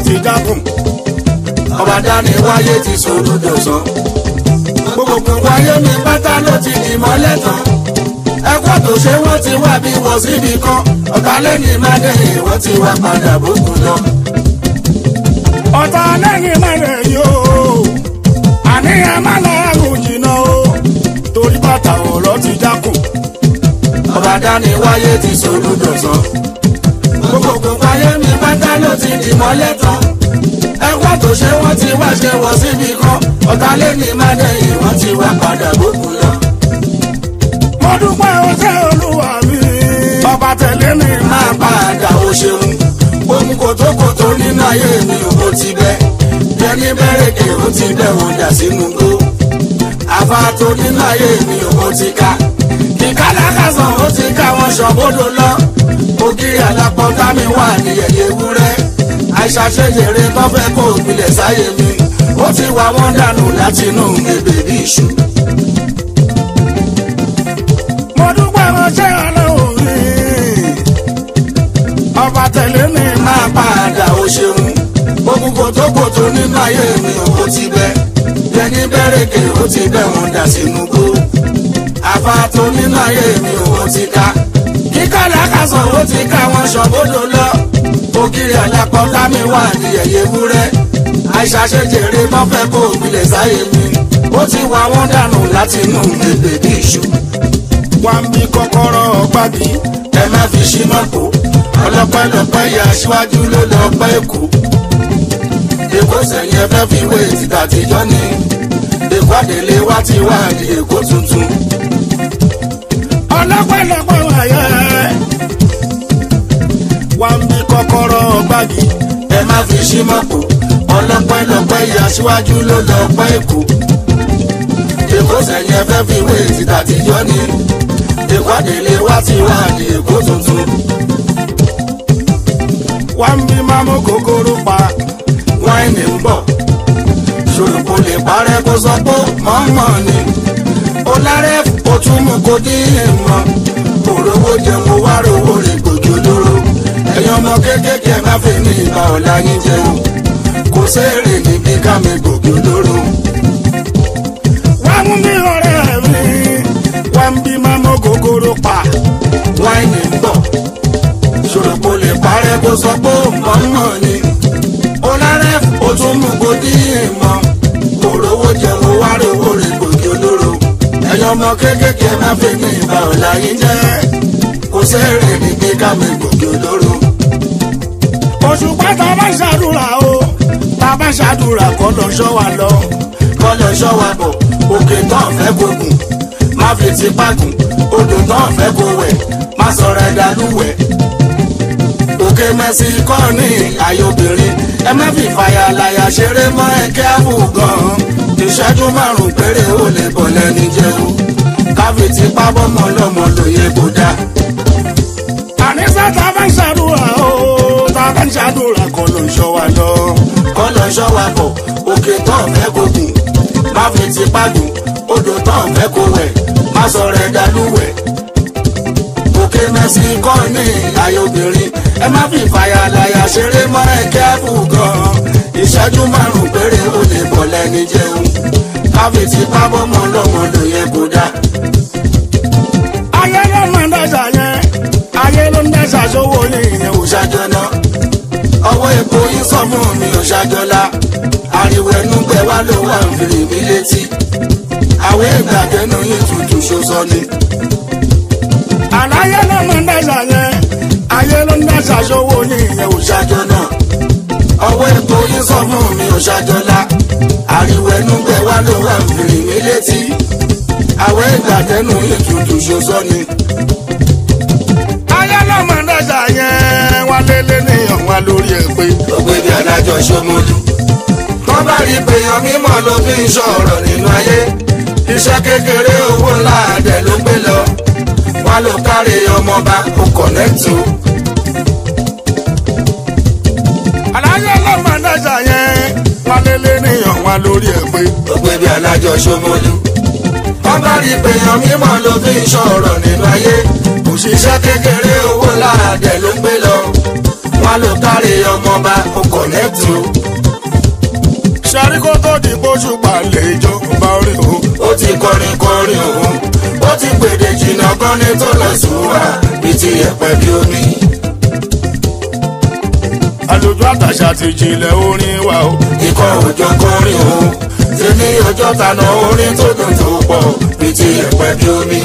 ti dákùn. ọba dání wáyé ti sọ̀rọ̀ dọ̀sán. gbogbo wáyé mi pátá ló ti dì mọ́lẹ̀ tán. ẹ̀kọ́ tó ṣe wọ́n ti wá bí wọ́n síbi kan. ọ̀tá lẹ́yìn má dẹ̀yìn wọ́n ti wá padà bókun lọ. ọ̀tá lẹ́yìn má dẹ̀yìn o. àníyàn má lọ́rùn jìnnà o. torí bàtà ọ̀rọ̀ ti dákùn. ọba dání wáyé ti sọ̀rọ̀ dọ̀sán. gbogbo wáyé mi pátá ló ti dì mọ́lẹ̀ tán. ẹ̀kọ́ tó ṣe wọ́n ti wá ṣe wọ́n síbi kan. ọ̀tá lẹ́yìn má dẹ̀yìn wọ́n ti wá padà bókun lọ. mo dúpẹ́ ọjọ́ olúwa mi. ọba tẹ̀lé mi máa padà ó ṣeun. ohun kòtókòtó nínú ayé mi ò ti bẹ́. yẹni bẹ́rẹ̀kẹ̀ ó ti bẹ́ wọn dà sínú gbó. àfa tó nínú ayé mi ò ti ká. kíkà lákàsán ó ti ká wọn ṣọ̀bọ́dọ̀ lọ. ògiri àlápọ̀tá mi wà ní ẹ̀yẹ ewúrẹ́. àìṣàṣeyèrè tó fẹ́ kó ìpìlẹ̀ sáyé mi. ó ti wá wọn dànù látinú ebè bí iṣu. mo dúpẹ́ ọjọ́ ọlọ́run mi. ọba tẹ̀lé mi máa padà ó ṣeun. ohun kòtókòtó nínú ayé mi ò ti bẹ́. yẹni bẹ́rẹ̀kẹ̀ ó ti bẹ́ wọn dà sínú gbó. àfa tó nínú ayé mi ò ti ká. kíkà lákàsán ó ti ká wọn ṣọ̀bọ́dọ̀ lọ. ògiri àlápọ̀tá mi wà ní ẹ̀yẹ ewúrẹ́. àìṣàṣejèrè mọ́ fẹ́ kó ìpìlẹ̀ sáyé mi. ó ti wá wọn dànù látinú ebè bí iṣu. wá ń bí kọ́kọ́rọ́ gbági. ẹ má fi ṣí mọ́tò. ọlọ́pẹ́lọpẹ́ yà síwájú ló lọ pẹ́ èkó. èkó sẹ̀yìn ẹ fẹ́ fi wé títà àtijọ́ ni. èkó àdélé wá ti wá di èkó tuntun. ọlọ́pẹ́lọpẹ́ wáyé. wá ń bí kọ́kọ́rọ́ gbági. ẹ má fi ṣí mọ́tò. ọlọ́pẹ́lọpẹ́ yà síwájú ló lọ pẹ́ èkó. èkó sẹ̀yìn ẹ fẹ́ fi wé títà àtijọ́ ni. èkó àdélé wá ti wá di èkó tuntun. wá ń bí mámú kòkòrò pa. wáìnì ń bọ̀. ṣòro lè parẹ́ kó sọ pé mọ́mọ́ ni. ó lárẹ́ ó tún mú kó dín ìmọ̀. òrówó jẹun wá rówó rè gbòjò lóró. ẹ̀yin ọmọ kéékèèké má fi ní ìgbà ọ̀la yín jẹun. kò séèrè níbi ká mi gbòjò lóró. wá mú mi ọ̀rẹ́ mi. wá ń bí mámú kòkòrò pa. wáìnì ń bọ̀. ṣòro lè parẹ́ kó sọ pé mọ́mọ́ ni. ó lárẹ́ ó tún mú kó dín ìmọ̀. òrówó jẹun wá rówó rè gbòjò lóró. ẹ̀yin ọmọ kéékèèké má fi ní ìgbà ọ̀la yín jẹ́. kò séèrè níbi ká mi gbòjò lóró. òṣùpá tá a bá ṣàdúrà o. tá a bá ṣàdúrà kọ́ lọ ṣọ́ wa lọ. kọ́lọ̀ ṣọ́ wa bọ̀ òkè tán fẹ́ kó gùn. má fi tipa gùn odò tán fẹ́ kó wẹ̀. má sọ̀rọ̀ ẹ̀dá lúwẹ̀. òkè mẹ́sì kọ́ ní ayọ̀bìnrin. ẹ má fi fàyà láyà ṣeré mọ́ ẹ̀kẹ́ àbù gan-an. ìṣẹ́jú márùn-ún péré ó lè bọ̀ lẹ́ni jẹun. káfí tipa bọ́mọ lọ́mọ lóye kó dá. àníṣe tá a bá ṣàdúrà o. tá a bá ṣàdúrà kọ́ lọ ṣọ́ wa lọ. kọ́lọ̀ ṣọ́ wa bọ̀ òkè tán fẹ́ kó gùn. má fi tipa gùn odò tán fẹ́ kó wẹ̀. má sọ̀rọ̀ ẹ̀dá lúwẹ̀. òkè mẹ́sì kọ́ ní ayọ̀bìnrin. ẹ má fi fàyà láyà ṣeré mọ́ ẹ̀kẹ́ àbù gan-an. ìṣẹ́jú márùn-ún péré ó lè bọ̀ lẹ́ni jẹun. káfí tipa bọ́mọ lọ́mọ lóye kó dá. ayé ló máa ń dájà yẹn. ayé ló ń dájà sówó yìí yẹn ò ṣàjọna ọwọ́ epo yín sọ fún mi ò ṣàjọlá. ariwo ẹnu gbẹ wá ló wà ń fìrì mí létí. àwẹ̀ ìgbà tẹnu yín tutù ṣoṣọ ni. àláyé ló máa ń dájà yẹn. ayé ló ń dájà sówó yìí yẹn ò ṣàjọna ọwọ́ epo yín sọ fún mi ò ṣàjọlá. ariwo ẹnu gbẹ wá ló wà ń fìrì mí létí. àwẹ̀ ìgbà tẹnu yín tutù ṣoṣọ ni. ayé ló máa ń dájà yẹn. wá lélẹ̀ níyàn wá lórí ẹ̀ pé. ògbé bí adájọ́ Ṣómólú. tó bá rí pé yan mímọ́ ló fi ń ṣọ̀rọ̀ nínú ayé. iṣẹ́ kékeré owó ńlá àdẹ̀ ló gbé lọ. wá ló kárí ọmọba kò kọ̀nẹ́tù. àláyé ló máa ń dájà yẹn. wá lélẹ̀ níyàn wá lórí ẹ̀ pé. ògbé bí adájọ́ Ṣómólú. tó bá rí pé yan mímọ́ ló fi ń ṣọ̀rọ̀ nínú ayé. òṣìṣẹ́ kékeré owó ńlá àdẹ̀ ló gbé lọ. wá ló kárí ọmọba kò kọ̀nẹ́tù. pàtì o. ṣàrí kó tó di bójú palẹ̀ ìjọba orí o. ó ti kọrin kọrin o. ó ti gbèdè jìnnà gan ni tó lọ sùn wá bí ti yẹ̀pẹ̀ bí omi. àlùjọ àtàṣà ti jinlẹ̀ orin wa o. ikọ̀ òjò kọrin o. tèmi ọjọ́ tanà orin tó dùn tó pọ̀ bí ti yẹ̀pẹ̀ bí omi.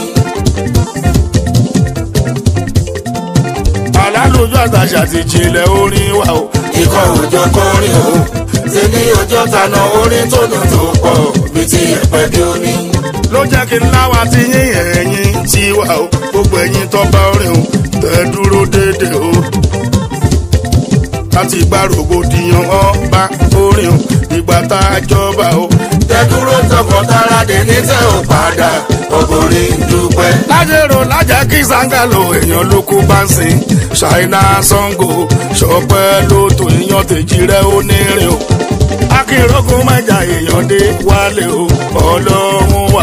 àlùjọ àtàṣà ti jinlẹ̀ orin wa o. ikọ̀ òjò kọrin o. tèmi ọjọ́ tanà orin tó dùn tó pọ̀ bí ti yẹ̀pẹ̀ bí omi. ló jẹ́ kí n láwa ti yín ẹ̀yìn tiwa o. gbogbo ẹ̀yin tó bá orin o tẹ̀ dúró déédéé o. láti gbá rògbòdìyàn ọba orin o ìgbà tá a jọba o. tẹ́dúró tọkọtara dé ní tẹ́ ò padà ọkùnrin dúpẹ́. lájẹrò lájà kí sangalo èèyàn ló kó bá ń sìn ṣáínà sango ṣọpẹ́ lóto èèyàn tèjì rẹ onírin o. akínrógún mẹ́jà èèyàn dé wálé o ọlọ́run wà.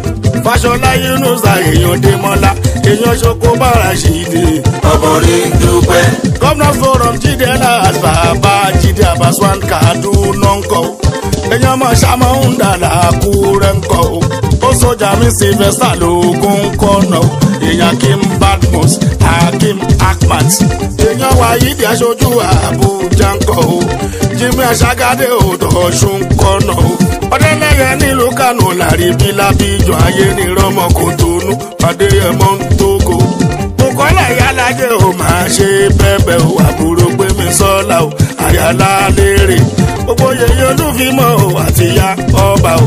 fàṣọlá yunusa èèyàn dé mọ́lá èèyàn ṣoko bára ṣìdè ọkùnrin dúpẹ́. governors forum jíde aláàs bàbá jíde abaswan kaduna ńkọ o. èèyàn mọ̀ ṣàmọ́ ń dàlà kúrẹ́ ńkọ o. ó sọjà mi sylvester lógún kọ́nà o. èèyàn kim badmus hakim ahmad. èèyàn wáyídì aṣojú àbújá ńkọ o. jimmy aṣágádé òdòṣùn kọ́nà o. ọdẹlẹyẹ nílùú kánò lárí bílábíjọ ayé ní rọmọ kòtónú adéyẹmọ ń tógo. kọ́lá ìyálàjẹ́ ò máa ṣe bẹ́ẹ̀bẹ́ o. àbúrò pé mi sọ́la o àyàlá lérè. gbogbo yèyé olúfimọ́ o àti ya ọba o.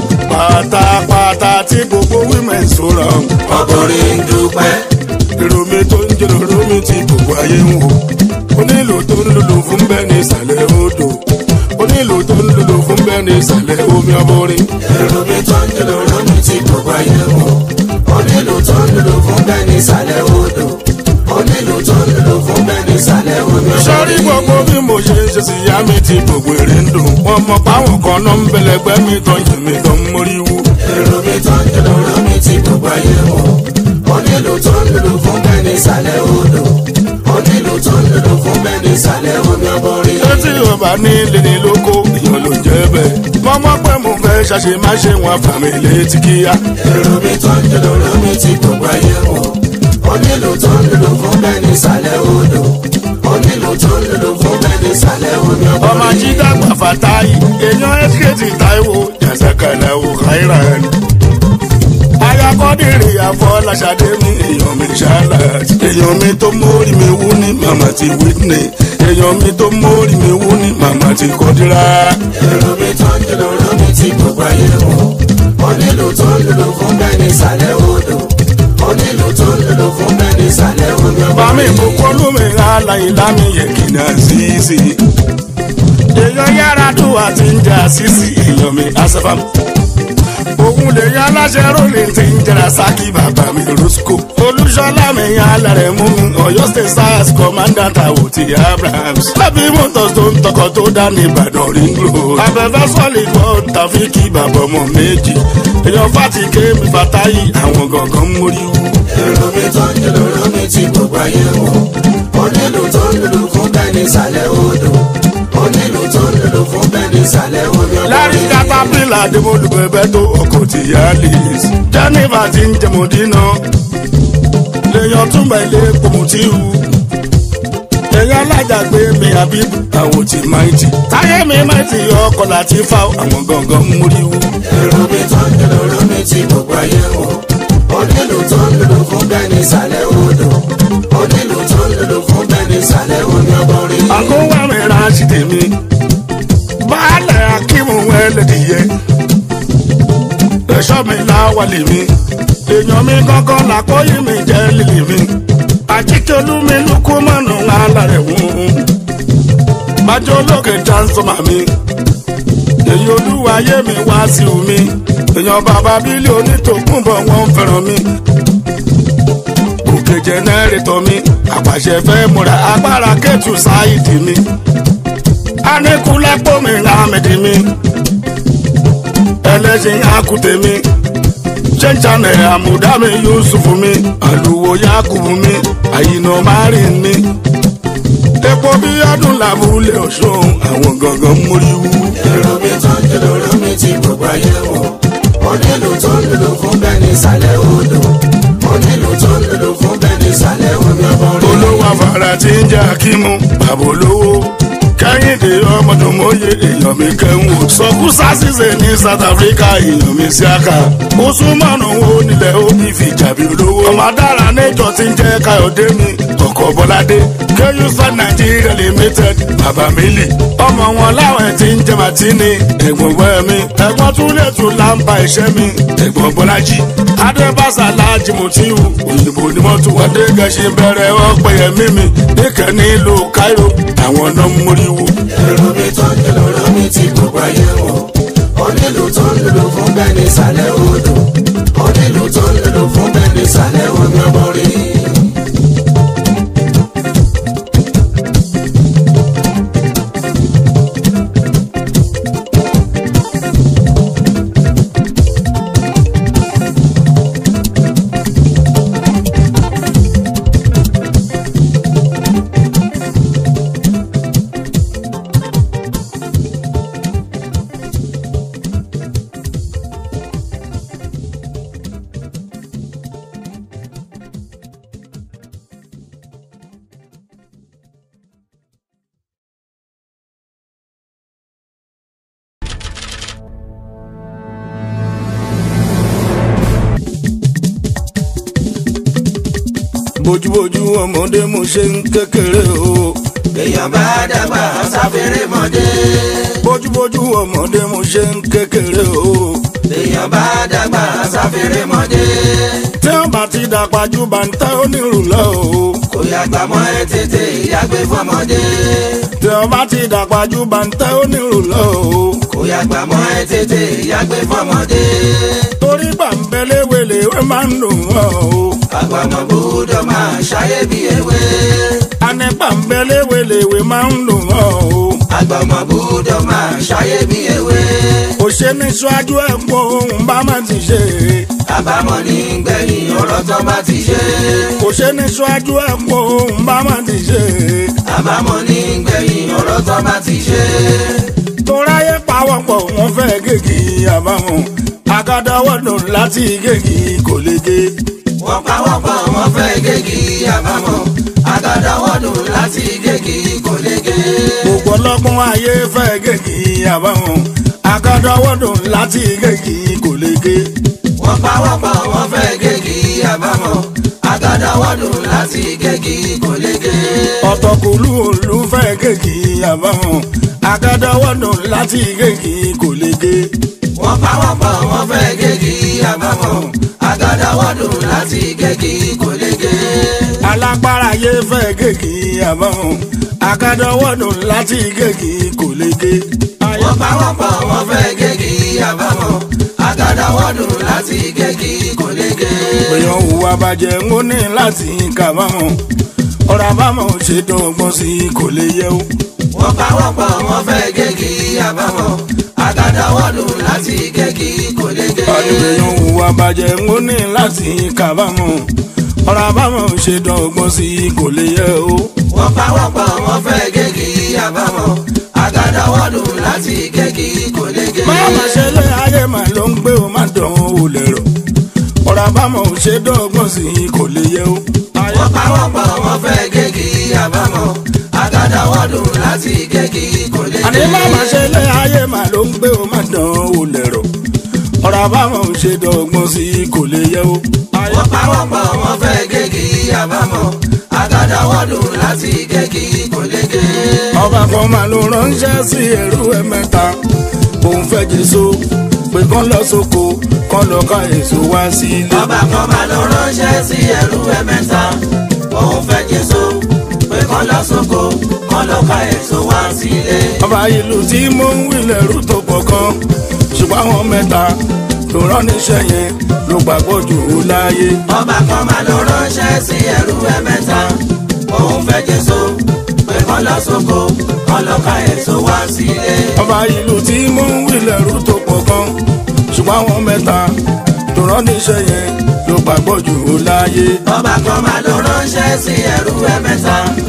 pátápátá tí gbogbo women sọ̀rọ̀. ọkùnrin dúpẹ́. èrò mi tó ń jẹ́ lọ́rọ́ mi tí gbogbo ayé ń wò. onílò tó ń lòlò fún bẹ́ẹ̀ ní ìsàlẹ̀ odò. onílò tó ń lòlò fún bẹ́ẹ̀ ní ìsàlẹ̀ omi ọbọrin. èrò mi tó ń jẹ́ lọ́rọ́ mi tí gbogbo ayé ń wò. onílò tó ń lòlò fún bẹ́ẹ̀ ní ìsàlẹ̀ odò. onílù tó ń lò fún bẹ́ẹ̀ ní ìsàlẹ̀ omi ọ̀gbìn. sọ́rí gbogbo bí mo ṣe ń ṣe sí ìyá mi ti gbogbo èrè ń dùn. wọ́n mọ páwọn kan náà ń bẹ̀lẹ̀gbẹ́ mi tán yìí mi tán mórí wú. èrò mi tó ń jẹ́ lọ́rọ́ mi tí gbogbo ayé wò. onílù tó ń lò fún bẹ́ẹ̀ ní ìsàlẹ̀ odò. onílù tó ń lò fún bẹ́ẹ̀ ní ìsàlẹ̀ omi ọ̀gbìn. etí yorùbá ní ilé ní lóko èèyàn ló jẹ́ bẹ́ẹ̀. mọ́mọ́ pé mo fẹ́ ṣàṣe má ṣe wọn fàmì létí kíá. èrò mi tó ń jẹ́ lọ́rọ́ mi tí gbogbo ayé wò. onílù tó ń lò fún bẹ́ẹ̀ ní ìsàlẹ̀ odò. onílù tó ń lò fún bẹ́ẹ̀ ní ìsàlẹ̀ omi ọ̀gbìn. ọmọ jídàgbà fàtáyì èèyàn ẹ́sìkẹ́tì táíwò jàǹsàkàlà ò káírà ẹni. ayakọ́dìrì àfọláṣadé mi èèyàn mi ṣáláàtì. èèyàn mi tó mórí mi wú ní màmá ti Whitney. èèyàn mi tó mórí mi wú ní màmá ti Kọ́dírà. èrò mi tó ń jẹ́ lọ́rọ́ mi tí gbogbo ayé wò. onílù tó ń lò fún bẹ́ẹ̀ ní ìsàlẹ̀ odò. onílù tó ń lò fún bẹ́ẹ̀ ní ìsàlẹ̀ omi ọ̀gbìn. bàmí ìbùkún lómìnira aláyé lámì yẹ̀kìnà sísì. èèyàn yára dùn àti ń jà sísì èèyàn mi asafam. òun lè yan aláṣẹ rólè tí ń jẹrà sákì bàbá mi rosco. olùṣọlá mi yan alárẹ̀ mú mi Ọ̀yọ́ state sars commandant àwòtí abrahams. lábí mọ́tòs tó ń tọkọ tó dá ní ìbàdàn ringo. abẹ́fẹ́ sọ́ọ̀lì gbọ́ tàfíkì bàbá ọmọ méjì. èèyàn fàtìké mi fàtáyì àwọn gangan mórí wú. èrò mi tó ń jẹ́ lọ́rọ́ mi tí gbogbo ayé wò. onílù tó ń lò fún bẹ́ẹ̀ ní ìsàlẹ̀ odò. onílù tó ń lò fún bẹ́ẹ̀ ní ìsàlẹ̀ omi ọ̀gbìn. lárí katapila dèmólùbẹ̀bẹ̀ tó ọkọ̀ ti yá lès. jẹ́nìfà ti ń jẹmọ̀dínà. lèèyàn túnbẹ̀ ilé pòmùtìwù. èèyàn alájàgbé mi àbíbù àwọn ti máìtì. táyé mi máìtì ọkọ̀ láti fa àwọn gangan múríwú. èrò mi tó ń jẹ́ lọ́rọ́ mi tí gbogbo ayé wò. onílù tó ń lò fún bẹ́ẹ̀ ní ìsàlẹ̀ odò. onílù tó ń lò fún bẹ́ẹ̀ ní ìsàlẹ̀ omi ọ̀gbìn. àkówá mi ra sí tèmi. baálẹ̀ akíwù ẹlẹ́dìyẹ. ẹ̀ṣọ́ mi láwàlì mi. èèyàn mi gángan làkóyè mi jẹ́ lílì mi. àjíkẹ́ olúmi lukú mọ́nù alárẹ̀ wù. májọ́ olókè transformer mi. èyí olúwayé mi wá sí omi. èèyàn bàbá bílí onítòkùnbọ̀ wọ́n fẹ́ràn mi. òkè jẹnẹrétọ̀ mi. àpàṣẹ fẹ́ múra agbára kẹ́tù sáìdì mi. aníkúlẹ́pọ̀ mi lámẹ́dì mi. ẹlẹ́sìn akute mi. ṣẹ́ńtánẹ̀ àmúdá mi Yusuf mi. àlùwò Yakubu mi. àyìnà márìn mi. epo bí ọdún làbúlé ọ̀ṣun àwọn gangan móríwú. èrò mi tó ń dúró lómi tí gbogbo ayé wò. onílù tó ń lùlù fún bẹ́ẹ̀ ní ìsàlẹ̀ odò. onílù tó ń lùlù fún bẹ́ẹ̀ ní ìsàlẹ̀ omi ọmọ rẹ̀. olówó afárá tí ń jẹ́ akímú bàbá olówó kẹ́hìndé ọmọdúnmóye èèyàn mi kẹ́hùn sọkúsá ṣíṣe ní South Africa èèyàn mi Síákà Usmanu wo nílẹ̀ òbí fìjàbí olówó ọmọ adára níjọ tí ń jẹ́ Káyọ̀dé mi ọkọ̀ Bọ́ládé KUSA Nigeria Limited bàbá mílì ọmọ wọn láwọn tí ń jẹ́ Martini ẹ̀gbọ́n bọ́ẹ̀ mi ẹ̀gbọ́n tún lè tún láǹbà iṣẹ́ mi ẹ̀gbọ́n Bọ́lájì adébásà láàjì mùtíwù òyìnbó ni mọ́tò adégẹ̀ṣin bẹ̀rẹ̀ ọ̀pẹ̀yẹmí mi níkẹ́ nílùú Cairo àwọn náà móríwú. èrò mi tó ń dúró lómi tí gbogbo ayé wò. onílù tó ń lùlù fún bẹ́ẹ̀ ní ìsàlẹ̀ odò. onílù tó ń lùlù fún bẹ́ẹ̀ ní ìsàlẹ̀ omi ọmọ rẹ̀. bójúbójú ọmọdé mo ṣe ń kékeré o. èèyàn bá dàgbà sáfẹ́rẹ́ mọ́dé. bójúbójú ọmọdé mo ṣe ń kékeré o. èèyàn bá dàgbà sáfẹ́rẹ́ mọ́dé. tí wọ́n bá ti dàgbà ju bàǹtẹ́ onírù lọ o. kò yàgbà mọ́ ẹ tètè ìyàgbé fọmọdé. tí wọ́n bá ti dàgbà ju bàǹtẹ́ onírù lọ o. kò yàgbà mọ́ ẹ tètè ìyàgbé fọmọdé. torí gbàǹbẹ̀lẹ̀wẹ̀lẹ̀ máa ń dùn wọ́n o. àgbàmọ̀ gbọ́dọ̀ máa ṣayé bí ewé. àní gbàǹbẹ̀lẹ̀wẹ̀lẹ̀ máa ń dùn wọ́n o. àgbàmọ̀ gbọ́dọ̀ máa ṣayé bí ewé. kò ṣe ní ṣáájú ẹ̀pọ̀ ohun bá má ti ṣe. àbámọ̀ ní gbẹ̀yìn ọ̀rọ̀ tó bá ti ṣe. kò ṣe ní ṣáájú ẹ̀pọ̀ ohun bá má ti ṣe. àbámọ̀ ní gbẹ̀yìn ọ̀rọ̀ tó bá ti ṣe. toráyé pawọ́pọ̀ wọ́n fẹ́ gègé àbámọ̀ àgádáwọ́dùn láti gègé kò lè gé. wọ́n pawọ́pọ̀ wọ́n fẹ́ gègé àbámọ̀ àgádáwọ́dùn láti gègé kò lè gé. gbogbo ọlọ́gbọ́n ayé fẹ́ gègé àbámọ̀ àgádáwọ́dùn láti gègé kò lè gé. wọ́n pawọ́pọ̀ wọ́n fẹ́ gègé àbámọ̀ àgádáwọ́dùn láti gègé kò lè gé. ọ̀tọ̀kùlú òlu fẹ́ gègé àbámọ̀ àgádáwọ́dùn láti gègé kò lè gé. wọ́n pawọ́pọ̀ wọ́n fẹ́ gègé àbámọ̀ àgádáwọ́dùn láti gègé kò lè gé. alágbára ayé fẹ́ gègé àbámọ̀ àgádáwọ́dùn láti gègé kò lè gé. wọ́n pawọ́pọ̀ wọ́n fẹ́ gègé àbámọ̀ àgádáwọ́dùn láti gègé kò lè gé. èèyàn hùwà bàjẹ́ ń ó ní láti kábàámọ̀ ọ̀rọ̀ àbámọ̀ ṣe dọ́gbọ́n sí i kò lè yẹ o. wọ́n pawọ́pọ̀ wọ́n fẹ́ gègé àbámọ̀ àgádáwọ́dùn láti gègé kò lè gé. èèyàn hùwà bàjẹ́ ń ó ní láti kábàámọ̀ ọ̀rọ̀ àbámọ̀ ṣe dọ́gbọ́n sí i kò lè yẹ o. wọ́n pawọ́pọ̀ wọ́n fẹ́ gègé àbámọ̀ àgádáwọ́dùn láti gègé kò lè gé. máma ṣe lé ayé mà ló ń gbé o má dán o lérò ọ̀rọ̀ àbámọ̀ ṣe dọ́gbọ́n sí i kò lè yẹ o. wọ́n pawọ́pọ̀ wọ́n fẹ́ gègé àbámọ̀ àgádáwọ́dùn láti gègé kò lè gé. àní máma ṣe lé ayé mà ló ń gbé o má dán o lérò ọ̀rọ̀ àbámọ̀ ṣe dọ́gbọ́n sí i kò lè yẹ o. wọ́n pawọ́pọ̀ wọ́n fẹ́ gègé àbámọ̀ àgádáwọ́dùn láti gègé kò lè gé. ọba kan máa ló ránṣẹ́ sí ẹrú ẹ mẹ́ta òun fẹ́ jésù pé kán lọ sóko kán lọ ká èso wá sílé. ọba kan máa ló ránṣẹ́ sí ẹrú ẹ mẹ́ta òun fẹ́ jésù pé kán lọ sóko kán lọ ká èso wá sílé. ọba ìlú tí mò ń wí lẹ́rú tó pọ̀ kan ṣùgbọ́n àwọn mẹ́ta tó rán níṣẹ́ yẹn ló gbàgbọ́ jù ú láyé. ọba kan máa ló ránṣẹ́ sí ẹrú ẹ mẹ́ta òun fẹ́ jésù pé kán lọ sóko kán lọ ká èso wá sílé. ọba ìlú tí mò ń wí lẹ́rú tó pọ̀ kan ṣùgbọ́n àwọn mẹ́ta tó rán níṣẹ́ yẹn ló gbàgbọ́ jù ú láyé. ọba kan máa ló ránṣẹ́ sí ẹrú ẹ mẹ́ta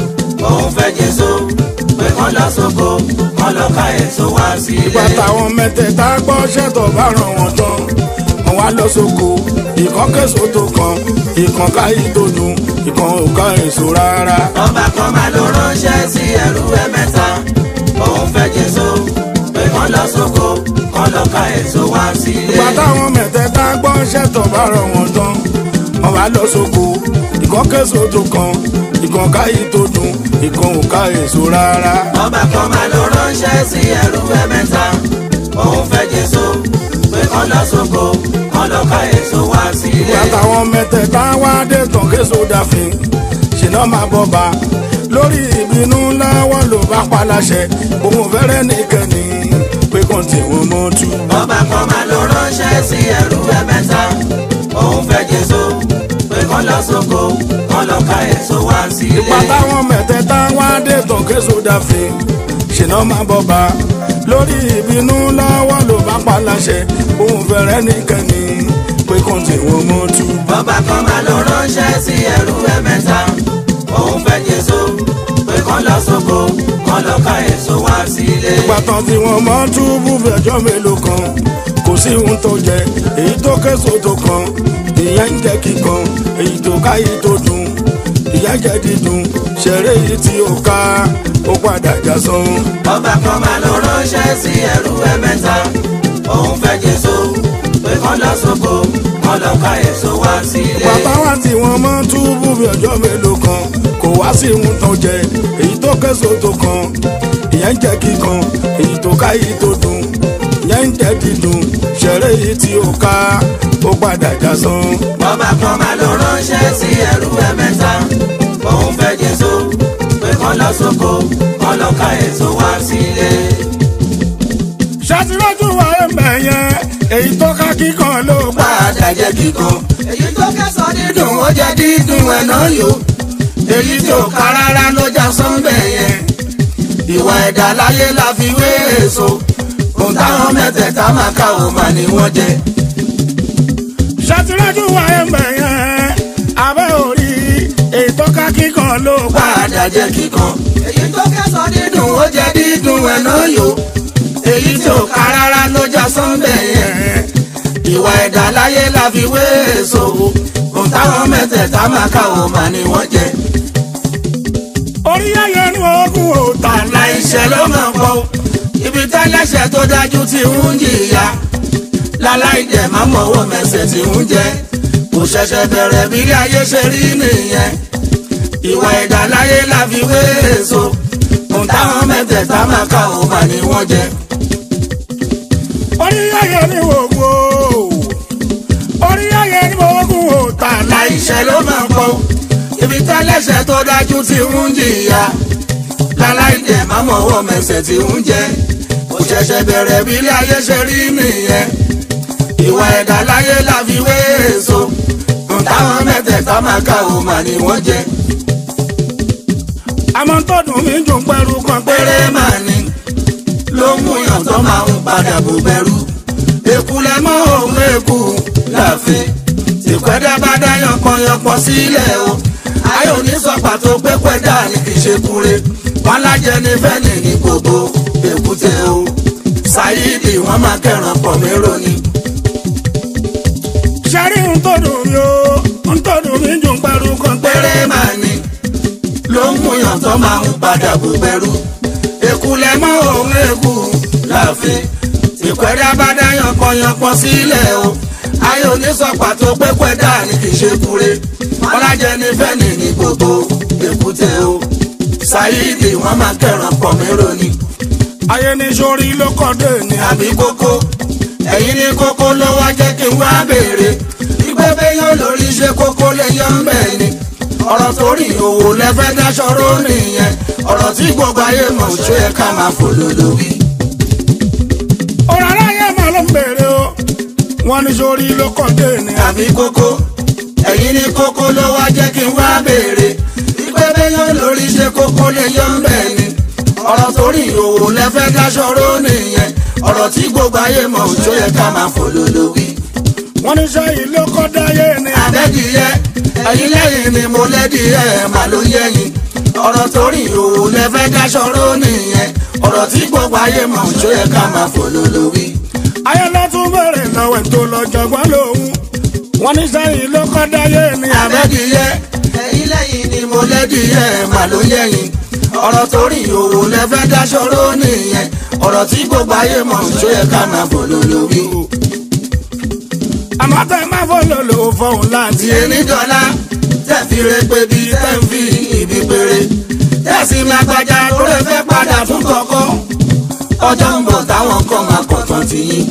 òun fẹ́ Jésù pé kán lọ sóko kán lọ ká èso wá sílé. ìgbà táwọn mẹ́tẹ̀ẹ̀ta gbọ́ ṣètò bá ràn wọ́n tán wọ́n wá lọ sóko ìkan késo tó kan ìkan káyí tó dùn ìkan ò ká èso rárá. ọba kan máa ló ránṣẹ́ sí ẹrú ẹ̀mẹ́ta òun fẹ́ Jésù pé kán lọ sóko kán lọ ká èso wá sílé. ìgbà táwọn mẹ́tẹ̀ẹ̀ta gbọ́ ṣètò bá ràn wọ́n tán wọ́n wá lọ sóko ìkan késo tó kan ìkan káyí tó dùn ìkan ò ká èso rárá. ọba kan máa ló ránṣẹ́ sí ẹrú ẹ̀mẹ́ta òun fẹ́ Jésù pé kán lọ sóko kán lọ ká èso wá sílé. ìgbà táwọn mẹ́tẹ̀ẹ̀ta wá dé tán késo dàfin ṣìnà máa bọba lórí ìbínú ńlá wọn ló bá pa láṣẹ òun fẹ́rẹ́ nìkẹ́ni pé kàn tí wọ́n mọ́ tú. ọba kan máa ló ránṣẹ́ sí ẹrú ẹ̀mẹ́ta òun fẹ́ Jésù pé kán lọ sóko kán lọ ká èso wá sílé. ìgbà táwọn mẹ́tẹ̀ẹ̀ta wá dé tán késo dàfin ṣìnà máa bọba lórí ìbínú ńlá wọn ló bá pa láṣẹ òun fẹ́rẹ́ nìkẹ́ni pé kàn tí wọ́n mọ́ tú. ọba kan máa ló ránṣẹ́ sí ẹrú ẹ̀mẹ́ta òun fẹ́ Jésù pé kán lọ sóko kán lọ ká èso wá sílé. ìgbà tán tí wọ́n mọ́ tú búfẹ̀jọ́ mélòó kan kò sí ohun tó jẹ èyí tó késo tó kan ìyá ń jẹ kíkan èyí tó káyí tó dùn ìyá jẹ dídùn ṣeré yìí tí ó ká ó padà já sán. ọba kan máa ló ránṣẹ́ sí ẹrú ẹ̀mẹ́ta òun fẹ́ Jésù pé kán lọ sóko kán lọ ká èso wá sílé. bàbá wa tí wọ́n mọ́ tú búfẹ̀jọ́ mélòó kan kò wá sí ohun tó jẹ èyí tó késo tó kan ìyá ń jẹ kíkan èyí tó káyí tó dùn ìyá ń jẹ dídùn ṣeré yìí tí ó ká ó padà já sán. ọba kan máa ló ránṣẹ́ sí ẹrú ẹ̀mẹ́ta òun fẹ́ Jésù pé kán lọ sóko kán lọ ká èso wá sílé. ṣàtìlójú wa ẹ̀mẹ̀ yẹn èyí tó ká kíkan ló padà jẹ́ kíkan èyí tó kẹsàn dídùn ó jẹ́ dídùn ẹ̀ náà yó èyí tí ò ká rárá ló já sọ́ńbẹ̀ yẹn. ìwà ẹ̀dá láyé la fi wé èso ohun táwọn mẹ́tẹ̀ẹ̀ta máa ká ò mà ní wọ́n jẹ. ṣàtìlójú wa ẹ̀mẹ̀ yẹn abẹ́ orí èyí tó ká kíkan ló padà jẹ́ kíkan èyí tó kẹsàn dídùn ó jẹ́ dídùn ẹ̀ náà yó èyí tí ò ká rárá ló já sọ́ńbẹ̀ yẹn. ìwà ẹ̀dá láyé la fi wé èso ohun táwọn mẹ́tẹ̀ẹ̀ta máa ká ò mà ní wọ́n jẹ. orí ayé ni ogun ò tà láìṣẹ̀ ló máa pọ̀ ibi tẹ́lẹ̀ṣẹ̀ tó dájú ti ń jìyà láláì dẹ̀ má mọ̀wọ́ mẹsẹ̀ tí ń jẹ kò ṣẹ̀ṣẹ̀ bẹ̀rẹ̀ bí ilé ayé ṣe rí nìyẹn. ìwà ẹ̀dá láyé la fi wé èso ohun táwọn mẹ́tẹ̀ẹ̀ta máa ká ò mà ní wọ́n jẹ. orí ayé ni ogun orí ayé ni ogun ò tà láìṣẹ̀ ló máa pọ̀ ibi tẹ́lẹ̀ṣẹ̀ tó dájú ti ń jìyà láláì dẹ̀ má mọ̀wọ́ mẹsẹ̀ tí ń jẹ kò ṣẹ̀ṣẹ̀ bẹ̀rẹ̀ bí ilé ayé ṣe rí nìyẹn. ìwà ẹ̀dá láyé la fi wé èso ohun táwọn mẹ́tẹ̀ẹ̀ta máa ká ò mà ní wọ́n jẹ. àmọ́ tó dùn mí jù pẹ̀lú kan péré màá ní ló mú yàn tó máa ń padà bò bẹ̀rù èkú lẹ mọ́ òun èkú láàfin ìpẹ́dá bá dá yànpọ̀yànpọ̀ sílẹ̀ o ayò ní sọ pàtó pé pẹ́dá ni kì í ṣe kúre wọn lájẹ ní fẹ́ni ní gbogbo èkúté o Saidi wọn máa kẹràn pọ̀ mérò ni. ṣẹ́rí ń tó dùn mí o ń tó dùn mí jù pẹ̀lú kan péré màá ní ló mú yàn tó máa ń padà bò bẹ̀rù èkú lẹ mọ́ òun èkú láàfin ìpẹ́dá bá dá yànpọ̀yànpọ̀ sílẹ̀ o ayò ní sọ pàtó pé pẹ́dá ni kì í ṣe kúre ọlájẹ ní fẹ́ni ní gbogbo èkúté o Saidi wọn máa kẹràn pọ̀ mérò ni. ayé ní sórí ló kọ́ dé ní àbí kókó ẹ̀yin ní kókó ló wá jẹ́ kí n wá béèrè ìgbẹ́bẹ́ yóò lórí ṣe kókó lè yọ ń bẹ̀ ni ọ̀rọ̀ torí òwò lẹ́fẹ́ dáṣọ́rọ́ nìyẹn ọ̀rọ̀ tí gbogbo ayé mọ̀ ṣó yẹ ká máa fò lólórí. ọ̀rọ̀ aráyé máa ló ń bèrè o wọ́n ní sórí ló kọ́ dé ní àbí kókó ẹ̀yin ní kókó ló wá jẹ́ kí n wá béèrè ìgbẹ́bẹ́ yóò lórí ṣe kókó lè yọ ń bẹ̀ ni ọ̀rọ̀ torí òwò lẹ́fẹ́ dáṣọ́rọ́ nìyẹn ọ̀rọ̀ tí gbogbo ayé mọ̀ ṣó yẹ ká máa fò lólórí. wọ́n ní sẹ́yìn ló kọ́ dáyé ní abẹ́dìyẹ ẹ̀yin lẹ́yìn ni mo lẹ́dìyẹ mà ló yẹ̀yìn ọ̀rọ̀ torí òwò lẹ́fẹ́ dáṣọ́rọ́ nìyẹn ọ̀rọ̀ tí gbogbo ayé mọ̀ ṣó yẹ ká máa fò lólórí. ayé ló tún bẹ̀rẹ̀ lọ́wọ́ tó lọ jọgbọ́n lòun wọ́n ní sẹ́yìn ló kọ́ dáyé ní abẹ́dìyẹ ẹ̀yìn lẹ́yìn ni mo lẹ́dìyẹ mà ló yẹ̀yìn ọ̀rọ̀ torí òwò lẹ́fẹ́ dáṣọ́rọ́ nìyẹn ọ̀rọ̀ tí gbogbo ayé mọ̀ ṣó yẹ ká máa fò lólórí. àmọ́ tẹ́ máa fọ́ lòlò fọ́hùn láti ẹni dọ́là tẹ́ fi re pé bí tẹ́ ń fi ibi péré tẹ́ sì máa gbajà tó lè fẹ́ padà tún kọ̀kọ́ ọjọ́ ń bọ̀ táwọn kan máa kọ̀tàn tì yín.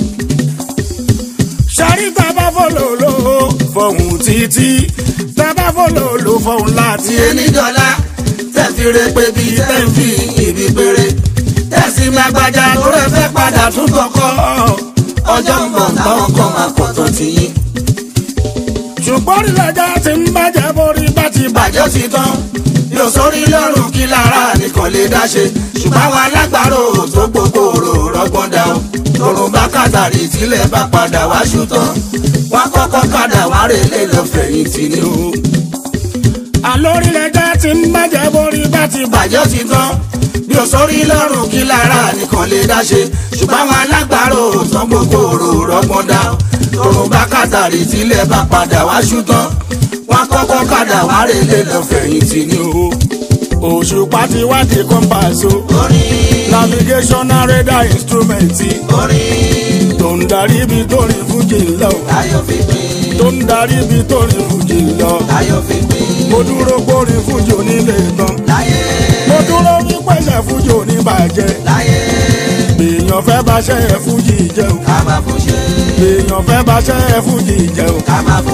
sẹ́rí tẹ́ bá fọ́ lòlò fọ́hùn títí tẹ́ bá fọ́ lòlò fọ́hùn láti ẹni dọ́là tẹ́ fi re pé bí tẹ́ ń fi ibi péré tẹ́ sì máa gbajà tó lè fẹ́ padà tún kọ̀kọ́ ọjọ́ ń bọ̀ táwọn kan máa kọ̀tàn tì yín. ṣùgbọ́n ìlẹ̀jà ti ń bàjẹ́ borí bá ti bàjẹ́ bàjẹ́ ti tán yóò sórí lọ́rùn kí lára nìkan lè dáṣe ṣùgbọ́n àwọn alágbàro tó gbogbo rò rọgbọ́n dá o tòrùn bá kàtàrí tílẹ̀ bá padà wá ṣùtàn wọn kọ́kọ́ kàdà wá rèlé lọ fẹ̀yìntì ni o. àlórí ìlẹ̀jà ti ń bàjẹ́ borí bá ti bàjẹ́ bàjẹ́ ti tán yóò sórí lọ́rùn kí lára nìkan lè dáṣe ṣùgbọ́n àwọn alágbàro tó gbogbo rò rọgbọ́n dá o tòrùn bá kàtàrí tílẹ̀ bá padà wá ṣùtàn wọn kọ́kọ́ kàdà wá rèlé lọ fẹ̀yìntì ni o. òṣùpá ti wá di kọ́mpáàsó navigational radar instrument tó ń darí ibi tó rìn fújì lọ tó ń darí ibi tó rìn fújì lọ mo dúró kórìn fújì onílé tán mo dúró wípé fújì oníbàjẹ́ èèyàn fẹ́ bá ṣe é fújì jẹ́ o èèyàn fẹ́ bá ṣe é fújì jẹ́ o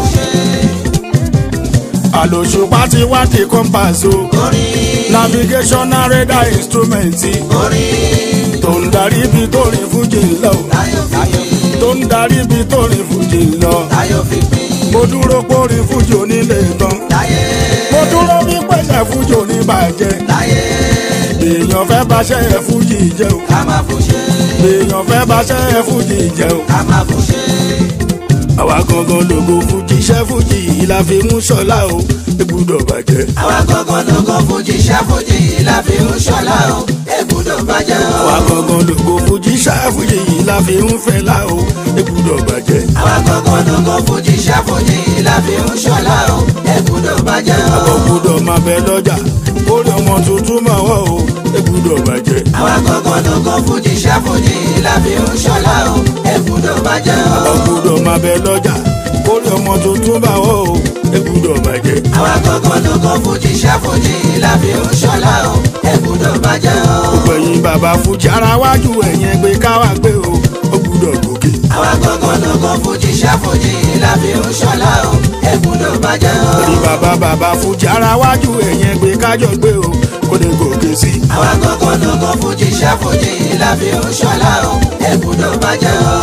àlòṣùpá ti wá di kọ́mpáàsó navigational radar instrument tó ń darí ibi tó rìn fújì lọ tó ń darí ibi tó rìn fújì lọ mo dúró kórìn fújì onílé tán mo dúró wípé ṣe fújì oníbàjẹ́ èèyàn fẹ́ bá ṣe é fújì jẹ́ o èèyàn fẹ́ bá ṣe é fújì jẹ́ o àwa gangan lógo fújì iṣẹ́ fújì yìí la fi mú ṣọlá o egbúdọ̀ bàjẹ́. àwa gangan lógo fújì iṣẹ́ fújì yìí la fi mú ṣọlá o egbúdọ̀ bàjẹ́ o. àwa gangan lógo fújì iṣẹ́ fújì yìí la fi mú fẹ́lá o egbúdọ̀ bàjẹ́. àwa gangan lógo fújì iṣẹ́ fújì yìí la fi mú ṣọlá o egbúdọ̀ bàjẹ́ o. àwa gbúdọ̀ máa bẹ lọ́jà kórè ọmọ tuntun máa wọ̀ o egbúdọ̀ bàjẹ́. àwa gangan lógo fújì iṣẹ́ fújì yìí la fi mú ṣọlá o egbúdọ̀ bàjẹ́ o. àwa gbúdọ̀ máa bẹ lọ́jà kórè ọmọ tuntun máa wọ̀ o egbúdọ̀ bàjẹ́. àwa gangan lógo fújì iṣẹ́ fújì yìí la fi mú ṣọlá o egbúdọ̀ bàjẹ́ o. gbogbo ẹ̀yin bàbá fújì ara wájú ẹ̀yìn ẹgbẹ́ káwá gbé o ó gbúdọ̀ gòkè. àwa gangan lógo fújì iṣẹ́ fújì yìí la fi mú ṣọlá o egbúdọ̀ bàjẹ́ o. ẹ̀yin bàbá fújì ara wájú ẹ̀yìn ẹgbẹ́ kájọ gbé o kó lè gòkè sí. àwa gangan lógo fújì iṣẹ́ fújì yìí la fi mú ṣọlá o egbúdọ̀ bàjẹ́ o.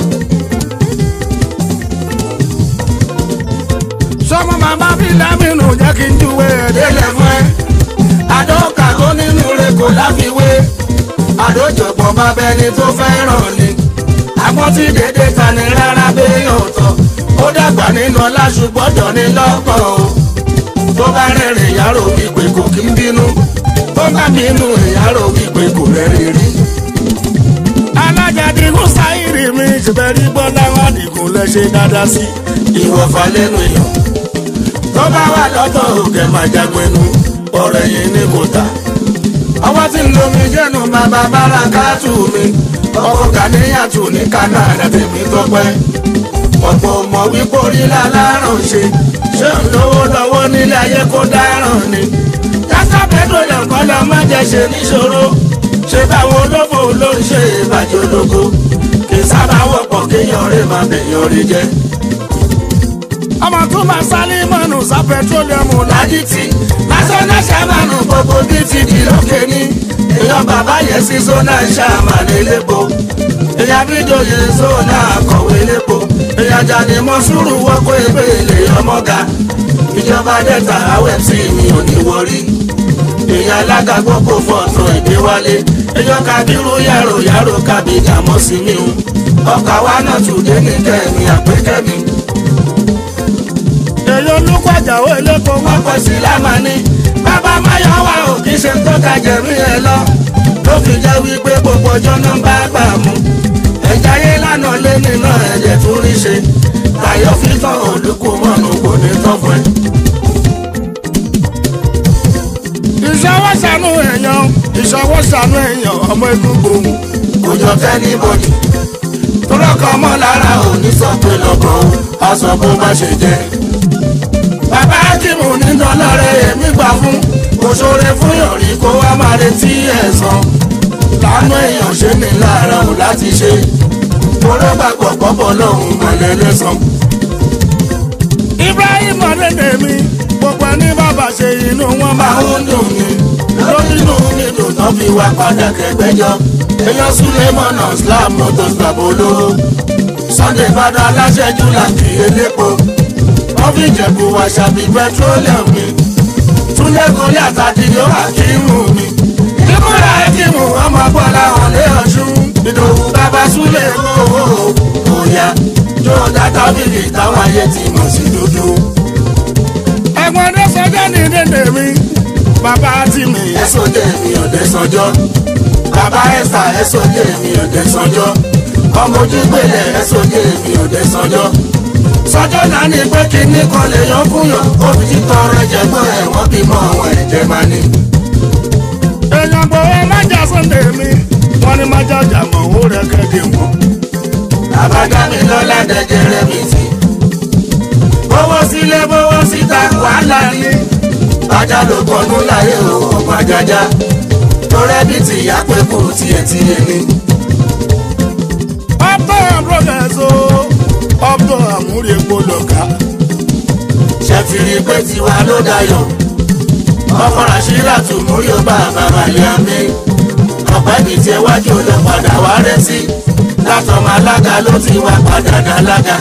sọmọ màmá bí lámìnú jẹ́ kí n júwe ẹ̀dẹ́lẹ̀ fún ẹ. àdókà tó nínú rẹ̀ kò láfiwé àdójọpọ̀ bàbá ẹni tó fẹ́ràn ni àpọ́n tí dédé ta ni rárá béèyàn tọ̀ ó dàgbà nínú ọlá ṣùgbọ́dọ̀ ní lọ́kàn o tó bá rẹ̀rìn ìyárò wípé kò kí ń bínú tó bá bínú ìyárò wípé kò rẹ́rìn rí. alájà Dìgún Sáírì mi ṣùgbẹ́rí gbọ́ láwọn Dìgún lẹ ṣe dáadáa sí. ìwọ̀fà lẹ́nu èèyàn tó bá wà lọ́tọ̀ òkè máa jágbénu ọ̀rẹ́ yìí ní kò tà. ọwọ́ tí ń lo mi jẹ́nu bàbá Bárakátù mi ọkọ̀ Gàníyàtù ní Canada tèmi tọ́pẹ́. ọ̀pọ̀ ọmọ wípé orí láláràn ṣe ṣé ń lówó lọ́wọ́ nílé ayé kó dáràn ni. kásá pẹ́trólíọ̀mù kan lọ má jẹ́ ṣe níṣòro ṣé báwo olófò ló ń ṣe ìbàjẹ́ ológo kì í sábà wọ́pọ̀ kéèyàn rè má bèèyàn rí jẹ́. ọmọ tó máa sálí mọ́nù sá pẹtrólíọ̀mù lájìtì lásánà ṣàmánù gbogbo bíi ti di lókè ní. èèyàn bàbá yẹn sí zona ṣàmánù elépo èèyàn bíjòyè zona akọ̀wé elépo èèyàn jáde mọ́ sùúrù wọ́pọ̀ ebe ilé ọmọga ìjọba dẹ́ta awẹ́psì mi ò ní wọrí. èèyàn alága gbogbo fọ̀tún ìgbéwálé èèyàn Kábírù yàrò kábíjà mọ́ sí mi o ọkà wa náà tún dé ní kẹ́mi àpékẹ́mi. èyí olùkọ́jà ó eléko wọ́n pẹ̀ sí lámàní bá bàbá Máyọ̀wá ò kì í ṣe tó ga jẹ̀mí ẹ lọ ló fi jẹ́ wípé gbogbo ọjọ́ náà bá gbà mú ẹ̀já yé lánàá lé nínú ẹ̀jẹ̀ tó rí ṣe Táyọ̀ fi tán olùkú mọ́nù kò ní tán fún ẹ. ìṣọwọ́sànú èèyàn ìṣọwọ́sànú èèyàn ọmọ egungun. kò jọ tẹ́ni bọ́dì tó lọ́kọ̀ ọmọ lára òní sọ pé lọ́kọ̀ ó aṣọ bó má ṣe jẹ́. bàbá Ákímù nínú ọlọ́rẹ̀ èmi gbà fún òṣòre fún yọ̀rí kó wá máa retí ẹ̀san lánàá èèyàn ṣe ní lára ò láti ṣe kóró gbàgbọ́ pọ́pọ́ lọ́hùn mọ̀lẹ́ lẹ́sàn. Ibrahim Adédèmí gbogbo ní bàbá ṣe inú wọn máa ń dùn ní lóbínú nínú tán fi wá padà kẹgbẹ́jọ èèyàn Sulemana Slam Motors babolo Sunday fada aláṣẹjú láti elépo wọ́n fi Ìjẹ̀bú wá ṣàbí petroleum mi Túndé Kólé àtàdìyó Akímù mi ìmúra Akímù ọmọ bọ́lá ọ̀lẹ́ ọ̀ṣun Ìdòwú bàbá Súlẹ̀ òòyà jó dátà bìbì táwọn ayé ti mọ̀ sí dúdú. ẹ̀gbọ́n ní sọjọ́ ní dédé mi bàbá Tìmí. ẹ̀sọ́ jẹ́ mi ọ̀dẹ́ sọjọ́ bàbá ẹ̀sà ẹ̀sọ́ jẹ́ mi ọ̀dẹ́ sọjọ́ ọmọ ojúgbélé ẹ̀sọ́ jẹ́ mi ọ̀dẹ́ sọjọ́ sọjọ́ náà ní pé kíní kan lè yan fún yàn òbí ti tọrọ ẹ̀jẹ̀ gbọ́ ẹ̀wọ̀n bímọ àwọn ẹ̀jẹ̀ máa ní. èèyàn gbowó májà Sunday mi wọ́n ní májà jàmọ̀ owó rẹ̀ kẹ́kẹ́ wọn. bàbá dámi lọ́lá dẹ́gẹ́rẹ́ mi ti bówó sílé bówó síta wàhálà ní bájá ló kọnu láyé òun àjàjà torẹ́bí ti yá pé kò tiẹ̀ ní. ọ̀pọ̀ àbúrọ̀gẹ̀ẹ́sọ ọ̀pọ̀ àmúrí epo lọ́ka. ṣètìrí pé tiwa ló dayọ̀ ọkọ̀ Ràṣídà tún múrí ó bá bàbá yá mi ọ̀pẹ́ bíi tiẹ̀ wájú lọ padà wá rẹ́sí látọmọ alága ló ti wá padà dálága.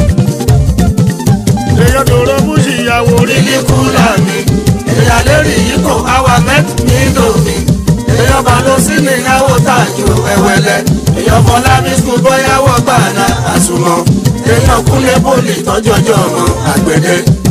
èèyàn dòrò búṣì ìyàwó orílẹ̀ kúlà mi èèyàn lérí yìí kò àwa mẹ́tì nílò mi èèyàn bá lọ sí ní ìyàwó tààjú ẹ̀wẹ̀lẹ̀ èèyàn Fọlábí skul bọ́yáwó gbàná àsùnmọ̀ èèyàn Kúnlé pólì tọ́jọ́jọ́ ọmọ àgbẹ̀dẹ.